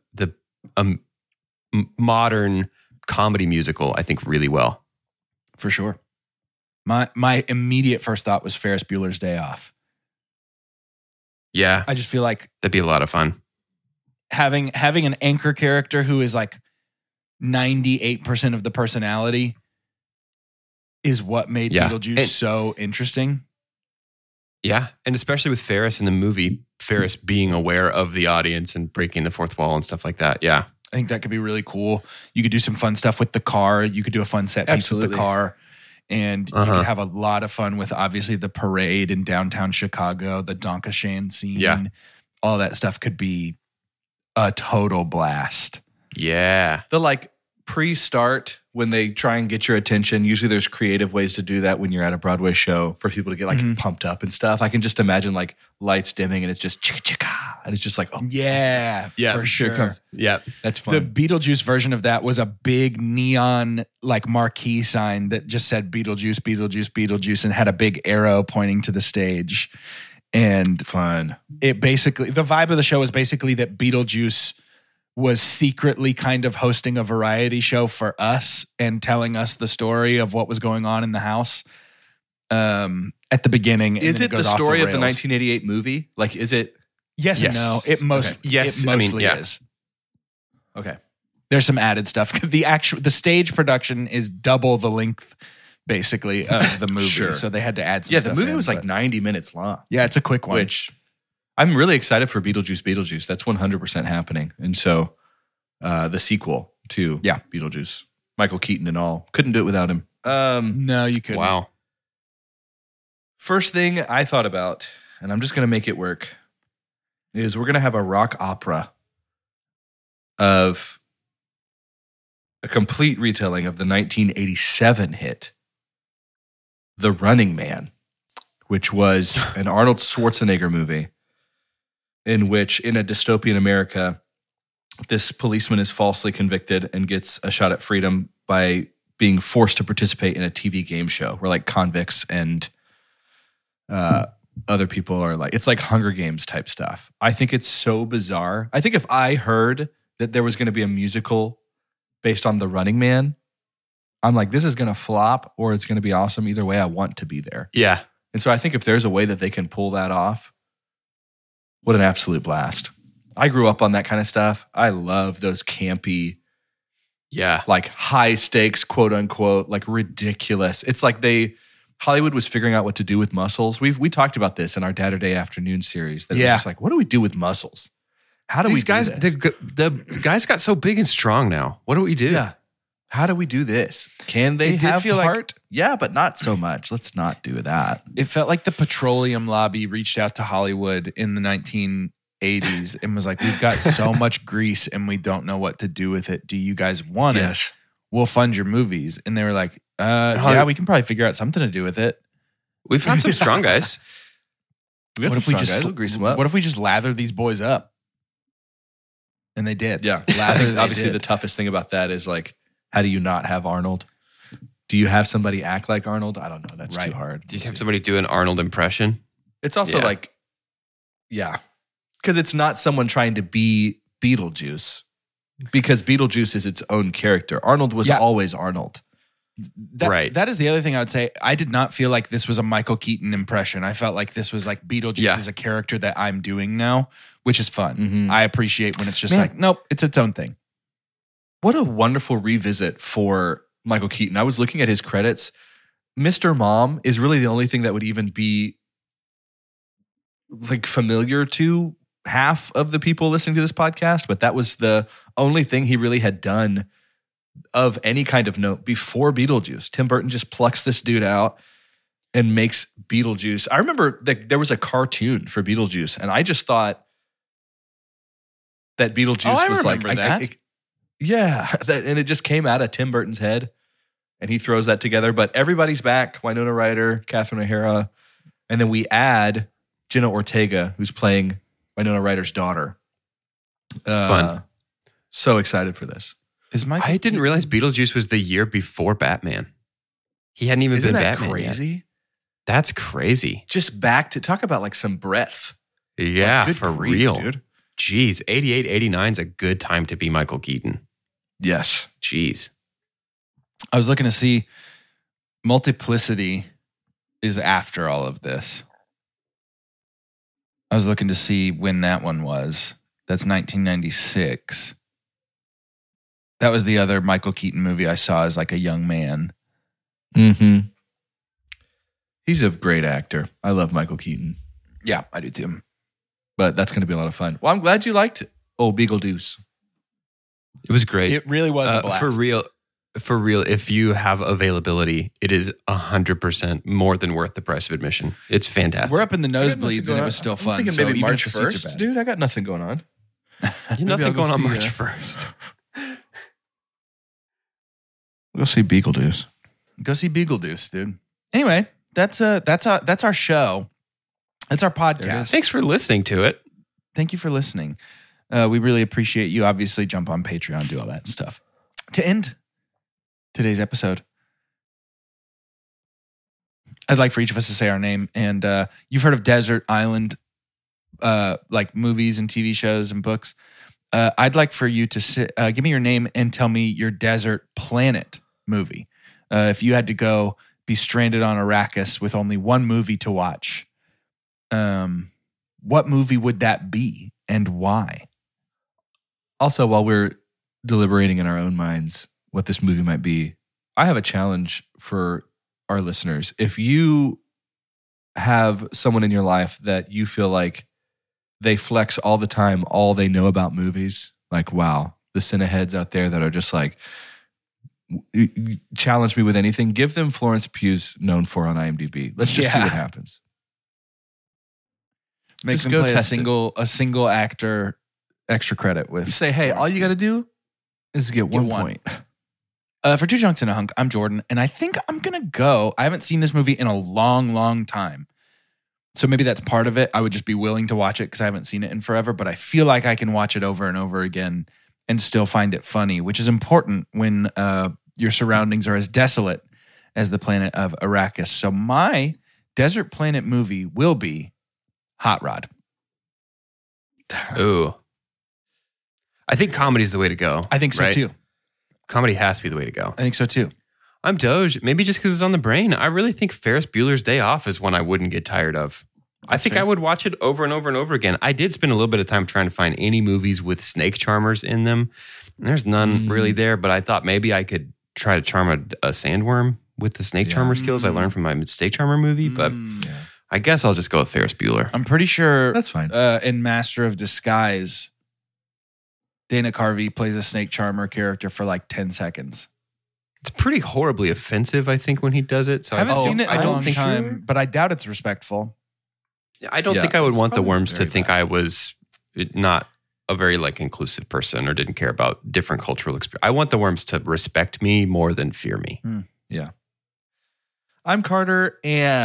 Speaker 6: modern comedy musical, I think, really well.
Speaker 4: For sure. My immediate first thought was Ferris Bueller's Day Off.
Speaker 6: Yeah.
Speaker 4: I just feel like
Speaker 6: that'd be a lot of fun.
Speaker 4: Having an anchor character who is like 98% of the personality is what made Beetlejuice so interesting.
Speaker 6: Yeah. And especially with Ferris in the movie, Ferris being aware of the audience and breaking the fourth wall and stuff like that. Yeah.
Speaker 4: I think that could be really cool. You could do some fun stuff with the car. You could do a fun set piece with the car. And you could have a lot of fun with, obviously, the parade in downtown Chicago, the Donkashan scene.
Speaker 6: Yeah.
Speaker 4: All that stuff could be a total blast.
Speaker 6: Yeah.
Speaker 5: The like pre-start, when they try and get your attention, usually there's creative ways to do that when you're at a Broadway show for people to get like pumped up and stuff. I can just imagine like lights dimming and it's just chicka chicka. And it's just like, oh.
Speaker 4: Yeah, for sure.
Speaker 5: Comes.
Speaker 6: Yeah.
Speaker 5: That's fun.
Speaker 4: The Beetlejuice version of that was a big neon like marquee sign that just said Beetlejuice, Beetlejuice, Beetlejuice, and had a big arrow pointing to the stage. And
Speaker 5: fun.
Speaker 4: It basically, the vibe of the show was basically that Beetlejuice was secretly kind of hosting a variety show for us and telling us the story of what was going on in the house at the beginning.
Speaker 5: Is it the story of the 1988 movie? Like, is it?
Speaker 4: Yes and no. It mostly is.
Speaker 5: Okay.
Speaker 4: There's some added stuff. The stage production is double the length, basically, of the movie.
Speaker 5: Sure.
Speaker 4: So they had to add some stuff.
Speaker 5: Yeah, the movie was like 90 minutes long.
Speaker 4: Yeah, it's a quick one.
Speaker 5: Which I'm really excited for Beetlejuice. That's 100% happening. And so the sequel to Beetlejuice, Michael Keaton and all, couldn't do it without him.
Speaker 4: No, you couldn't.
Speaker 6: Wow.
Speaker 5: First thing I thought about, and I'm just going to make it work, is we're going to have a rock opera of a complete retelling of the 1987 hit, The Running Man, which was an Arnold Schwarzenegger movie in which, in a dystopian America, this policeman is falsely convicted and gets a shot at freedom by being forced to participate in a TV game show where like convicts and other people are like, it's like Hunger Games type stuff. I think it's so bizarre. I think if I heard that there was going to be a musical based on The Running Man, I'm like, this is going to flop or it's going to be awesome. Either way, I want to be there.
Speaker 6: Yeah.
Speaker 5: And so I think if there's a way that they can pull that off, what an absolute blast. I grew up on that kind of stuff. I love those campy, like high stakes, quote unquote, like ridiculous. It's like Hollywood was figuring out what to do with muscles. We talked about this in our Day Afternoon series. That it was just like, what do we do with muscles? How do
Speaker 6: These
Speaker 5: we do
Speaker 6: guys,
Speaker 5: this?
Speaker 6: the guys got so big and strong now. What do we do?
Speaker 5: Yeah. How do we do this? Can they have heart? Yeah, but not so much. Let's not do that.
Speaker 4: It felt like the petroleum lobby reached out to Hollywood in the 1980s and was like, we've got so much grease and we don't know what to do with it. Do you guys want it? We'll fund your movies. And they were like, yeah, we can probably figure out something to do with it.
Speaker 6: We've had some strong guys.
Speaker 5: What if
Speaker 4: we just lather these boys up? And they did.
Speaker 5: Yeah. Obviously, the toughest thing about that is like, how do you not have Arnold? Do you have somebody act like Arnold? I don't know. That's
Speaker 4: Right.
Speaker 5: too hard.
Speaker 6: Do you have somebody do an Arnold impression?
Speaker 5: It's also
Speaker 6: Yeah.
Speaker 5: like, yeah, because it's not someone trying to be Beetlejuice, because Beetlejuice is its own character. Arnold was
Speaker 4: Yeah.
Speaker 5: always Arnold.
Speaker 6: Right.
Speaker 4: That is the other thing I would say. I did not feel like this was a Michael Keaton impression. I felt like this was like Beetlejuice
Speaker 6: Yeah.
Speaker 4: is a character that I'm doing now, which is fun.
Speaker 5: Mhm.
Speaker 4: I appreciate when it's just
Speaker 5: Man.
Speaker 4: like, nope, it's its own thing.
Speaker 5: What a wonderful revisit for Michael Keaton. I was looking at his credits. Mr. Mom is really the only thing that would even be like familiar to half of the people listening to this podcast, but that was the only thing he really had done of any kind of note before Beetlejuice. Tim Burton just plucks this dude out and makes Beetlejuice. I remember that there was a cartoon for Beetlejuice, and I just thought that Beetlejuice
Speaker 4: I
Speaker 5: was like,
Speaker 4: remember that.
Speaker 5: and it just came out of Tim Burton's head, and he throws that together. But everybody's back: Winona Ryder, Catherine O'Hara, and then we add Jenna Ortega, who's playing Winona Ryder's daughter.
Speaker 6: Fun.
Speaker 5: So excited for this.
Speaker 4: Is Michael
Speaker 6: I didn't realize Beetlejuice was the year before Batman. He hadn't even
Speaker 5: Isn't
Speaker 6: been
Speaker 5: that
Speaker 6: Batman
Speaker 5: crazy?
Speaker 6: yet. That's crazy.
Speaker 5: Just back to talk about like some breadth.
Speaker 6: Yeah,
Speaker 5: Like, good
Speaker 6: for
Speaker 5: grief,
Speaker 6: real.
Speaker 5: dude.
Speaker 6: Jeez, 88, 89 is a good time to be Michael Keaton.
Speaker 5: Yes.
Speaker 6: Jeez.
Speaker 4: I was looking to see Multiplicity is after all of this. I was looking to see when that one was. That's 1996. That was the other Michael Keaton movie I saw as like a young man.
Speaker 5: Mm-hmm. He's a great actor. I love Michael Keaton,
Speaker 4: Yeah, I do too.
Speaker 5: but that's going to be a lot of fun. Well, I'm glad you liked it. Oh, Beetlejuice.
Speaker 6: It was great.
Speaker 4: It really was a blast.
Speaker 6: For real, if you have availability, it is 100% more than worth the price of admission. It's fantastic.
Speaker 4: We're up in the nosebleeds and it was still
Speaker 5: I'm
Speaker 4: fun.
Speaker 5: thinking
Speaker 4: So
Speaker 5: maybe
Speaker 4: even
Speaker 5: March
Speaker 4: if the seats are
Speaker 5: 1st,
Speaker 4: bad-
Speaker 5: dude. I got nothing going on.
Speaker 6: Nothing
Speaker 5: I'll go
Speaker 6: going on
Speaker 5: see,
Speaker 6: March 1st.
Speaker 5: We'll see Beetlejuice.
Speaker 4: Go see Beetlejuice, dude. Anyway, that's our show. That's our podcast.
Speaker 6: Thanks for listening to it.
Speaker 4: Thank you for listening. We really appreciate you. Obviously, jump on Patreon, do all that stuff. To end today's episode, I'd like for each of us to say our name. And you've heard of Desert Island, like movies and TV shows and books. I'd like for you to give me your name and tell me your desert planet movie. If you had to go be stranded on Arrakis with only one movie to watch, what movie would that be and why?
Speaker 5: Also, while we're deliberating in our own minds what this movie might be, I have a challenge for our listeners. If you have someone in your life that you feel like they flex all the time, all they know about movies, like, wow, the cineheads out there that are just like, challenge me with anything, give them Florence Pugh's Known For on IMDb. Let's just see
Speaker 4: Yeah.
Speaker 5: what happens.
Speaker 4: Make
Speaker 5: Just
Speaker 4: them
Speaker 5: go
Speaker 4: play
Speaker 5: test it.
Speaker 4: a single actor extra credit with.
Speaker 5: You say, hey, all you got to do is get one point.
Speaker 4: For Two Junks and a Hunk, I'm Jordan, and I think I'm going to go. I haven't seen this movie in a long, long time. So maybe that's part of it. I would just be willing to watch it because I haven't seen it in forever, but I feel like I can watch it over and over again and still find it funny, which is important when your surroundings are as desolate as the planet of Arrakis. So my desert planet movie will be Hot Rod.
Speaker 6: Ooh. I think comedy is the way to go.
Speaker 4: I think so
Speaker 6: right?
Speaker 4: too.
Speaker 6: Comedy has to be the way to go.
Speaker 4: I think so too.
Speaker 6: I'm Doge. Maybe just because it's on the brain. I really think Ferris Bueller's Day Off is one I wouldn't get tired of. I think
Speaker 4: fair.
Speaker 6: I would watch it over and over and over again. I did spend a little bit of time trying to find any movies with snake charmers in them. And there's none really there, but I thought maybe I could try to charm a sandworm with the snake charmer skills I learned from my snake charmer movie. But I guess I'll just go with Ferris Bueller.
Speaker 4: I'm pretty sure
Speaker 5: That's fine.
Speaker 4: In Master of Disguise, Dana Carvey plays a snake charmer character for like 10 seconds.
Speaker 6: It's pretty horribly offensive, I think, when he does it. So
Speaker 4: I haven't seen it in
Speaker 6: I
Speaker 4: a
Speaker 6: don't
Speaker 4: long
Speaker 6: think
Speaker 4: time, but I doubt it's respectful.
Speaker 6: I don't
Speaker 5: Yeah,
Speaker 6: think I would
Speaker 5: it's
Speaker 6: want the
Speaker 5: probably
Speaker 6: worms to
Speaker 5: very
Speaker 6: think
Speaker 5: bad.
Speaker 6: I was not a very like inclusive person or didn't care about different cultural experience. I want the worms to respect me more than fear me.
Speaker 5: Yeah. I'm Carter,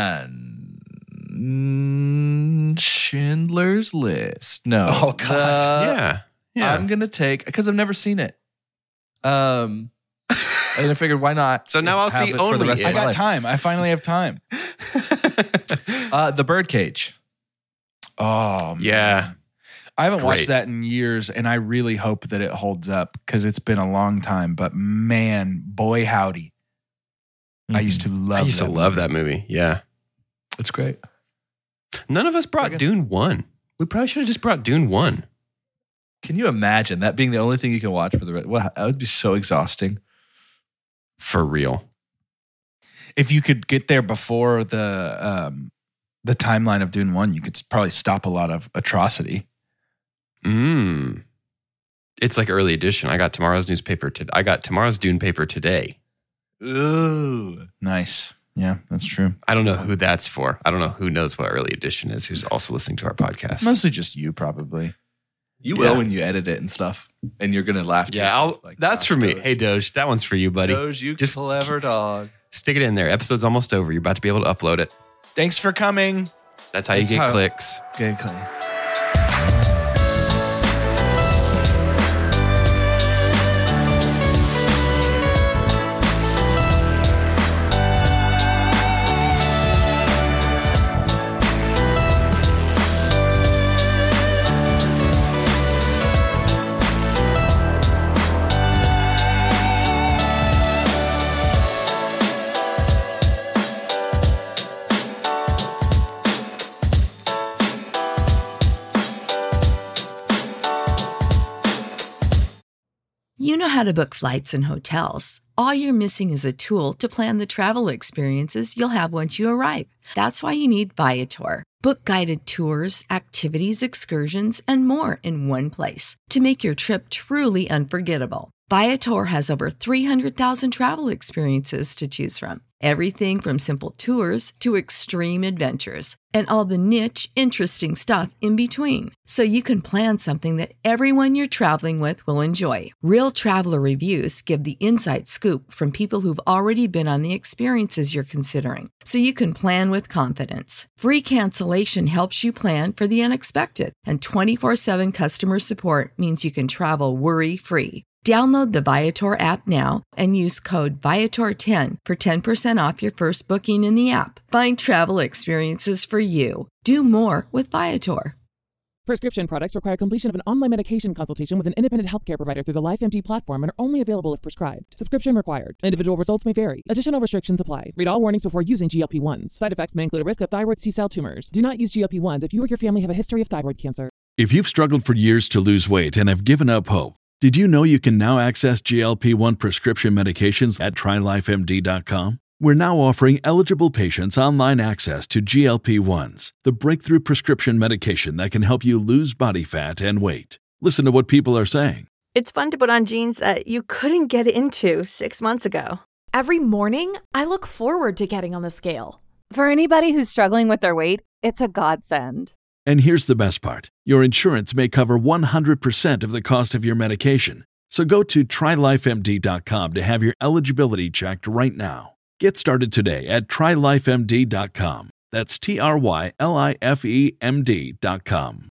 Speaker 5: and Schindler's List. No.
Speaker 4: Oh, God.
Speaker 6: Yeah.
Speaker 5: I'm going to take, because I've never seen it. And I figured, why not?
Speaker 6: So now I'll
Speaker 5: have
Speaker 6: see
Speaker 5: it for
Speaker 6: only
Speaker 5: the rest
Speaker 6: it.
Speaker 5: of
Speaker 4: I
Speaker 5: my
Speaker 4: got
Speaker 5: life.
Speaker 4: time. I finally have time.
Speaker 5: The Birdcage.
Speaker 4: Oh, man.
Speaker 6: Yeah.
Speaker 4: I haven't
Speaker 6: Great.
Speaker 4: watched that in years, and I really hope that it holds up because it's been a long time. But man, boy, howdy. I used to love
Speaker 6: I used to
Speaker 4: that
Speaker 6: love
Speaker 4: movie.
Speaker 6: that movie. Yeah.
Speaker 5: It's great.
Speaker 6: None of us brought
Speaker 5: Okay.
Speaker 6: Dune 1. We probably should have just brought Dune 1.
Speaker 5: Can you imagine that being the only thing you can watch for the rest? Well, that would be so exhausting.
Speaker 6: For real.
Speaker 4: If you could get there before the timeline of Dune 1, you could probably stop a lot of atrocity.
Speaker 6: It's like early edition. I got tomorrow's newspaper. I got tomorrow's Dune paper today.
Speaker 5: Ooh.
Speaker 4: Nice. Yeah, that's true.
Speaker 6: I don't know who that's for. I don't know who knows what early edition is, who's also listening to our podcast.
Speaker 4: Mostly just you, probably.
Speaker 5: You will
Speaker 6: Yeah.
Speaker 5: when you edit it and stuff. And you're going to laugh. to
Speaker 6: Yeah,
Speaker 5: yourself, like,
Speaker 6: that's for
Speaker 5: gosh,
Speaker 6: me.
Speaker 5: Doge.
Speaker 6: Hey, Doge, that one's for you, buddy.
Speaker 5: Doge, you
Speaker 6: Just
Speaker 5: clever dog.
Speaker 6: stick it in there. Episode's almost over. You're about to be able to upload it.
Speaker 4: Thanks for coming.
Speaker 6: That's how you
Speaker 5: That's
Speaker 6: get
Speaker 5: how-
Speaker 6: clicks.
Speaker 5: Good clean.
Speaker 7: You know how to book flights and hotels. All you're missing is a tool to plan the travel experiences you'll have once you arrive. That's why you need Viator. Book guided tours, activities, excursions, and more in one place to make your trip truly unforgettable. Viator has over 300,000 travel experiences to choose from. Everything from simple tours to extreme adventures and all the niche, interesting stuff in between. So you can plan something that everyone you're traveling with will enjoy. Real traveler reviews give the inside scoop from people who've already been on the experiences you're considering. So you can plan with confidence. Free cancellation helps you plan for the unexpected. And 24/7 customer support means you can travel worry-free. Download the Viator app now and use code Viator10 for 10% off your first booking in the app. Find travel experiences for you. Do more with Viator.
Speaker 8: Prescription products require completion of an online medication consultation with an independent healthcare provider through the LifeMD platform and are only available if prescribed. Subscription required. Individual results may vary. Additional restrictions apply. Read all warnings before using GLP-1s. Side effects may include a risk of thyroid C-cell tumors. Do not use GLP-1s if you or your family have a history of thyroid cancer.
Speaker 9: If you've struggled for years to lose weight and have given up hope, did you know you can now access GLP-1 prescription medications at TryLifeMD.com? We're now offering eligible patients online access to GLP-1s, the breakthrough prescription medication that can help you lose body fat and weight. Listen to what people are saying.
Speaker 10: It's fun to put on jeans that you couldn't get into 6 months ago.
Speaker 11: Every morning, I look forward to getting on the scale.
Speaker 12: For anybody who's struggling with their weight, it's a godsend.
Speaker 9: And here's the best part. Your insurance may cover 100% of the cost of your medication. So go to TryLifeMD.com to have your eligibility checked right now. Get started today at TryLifeMD.com. That's TryLifeMD.com.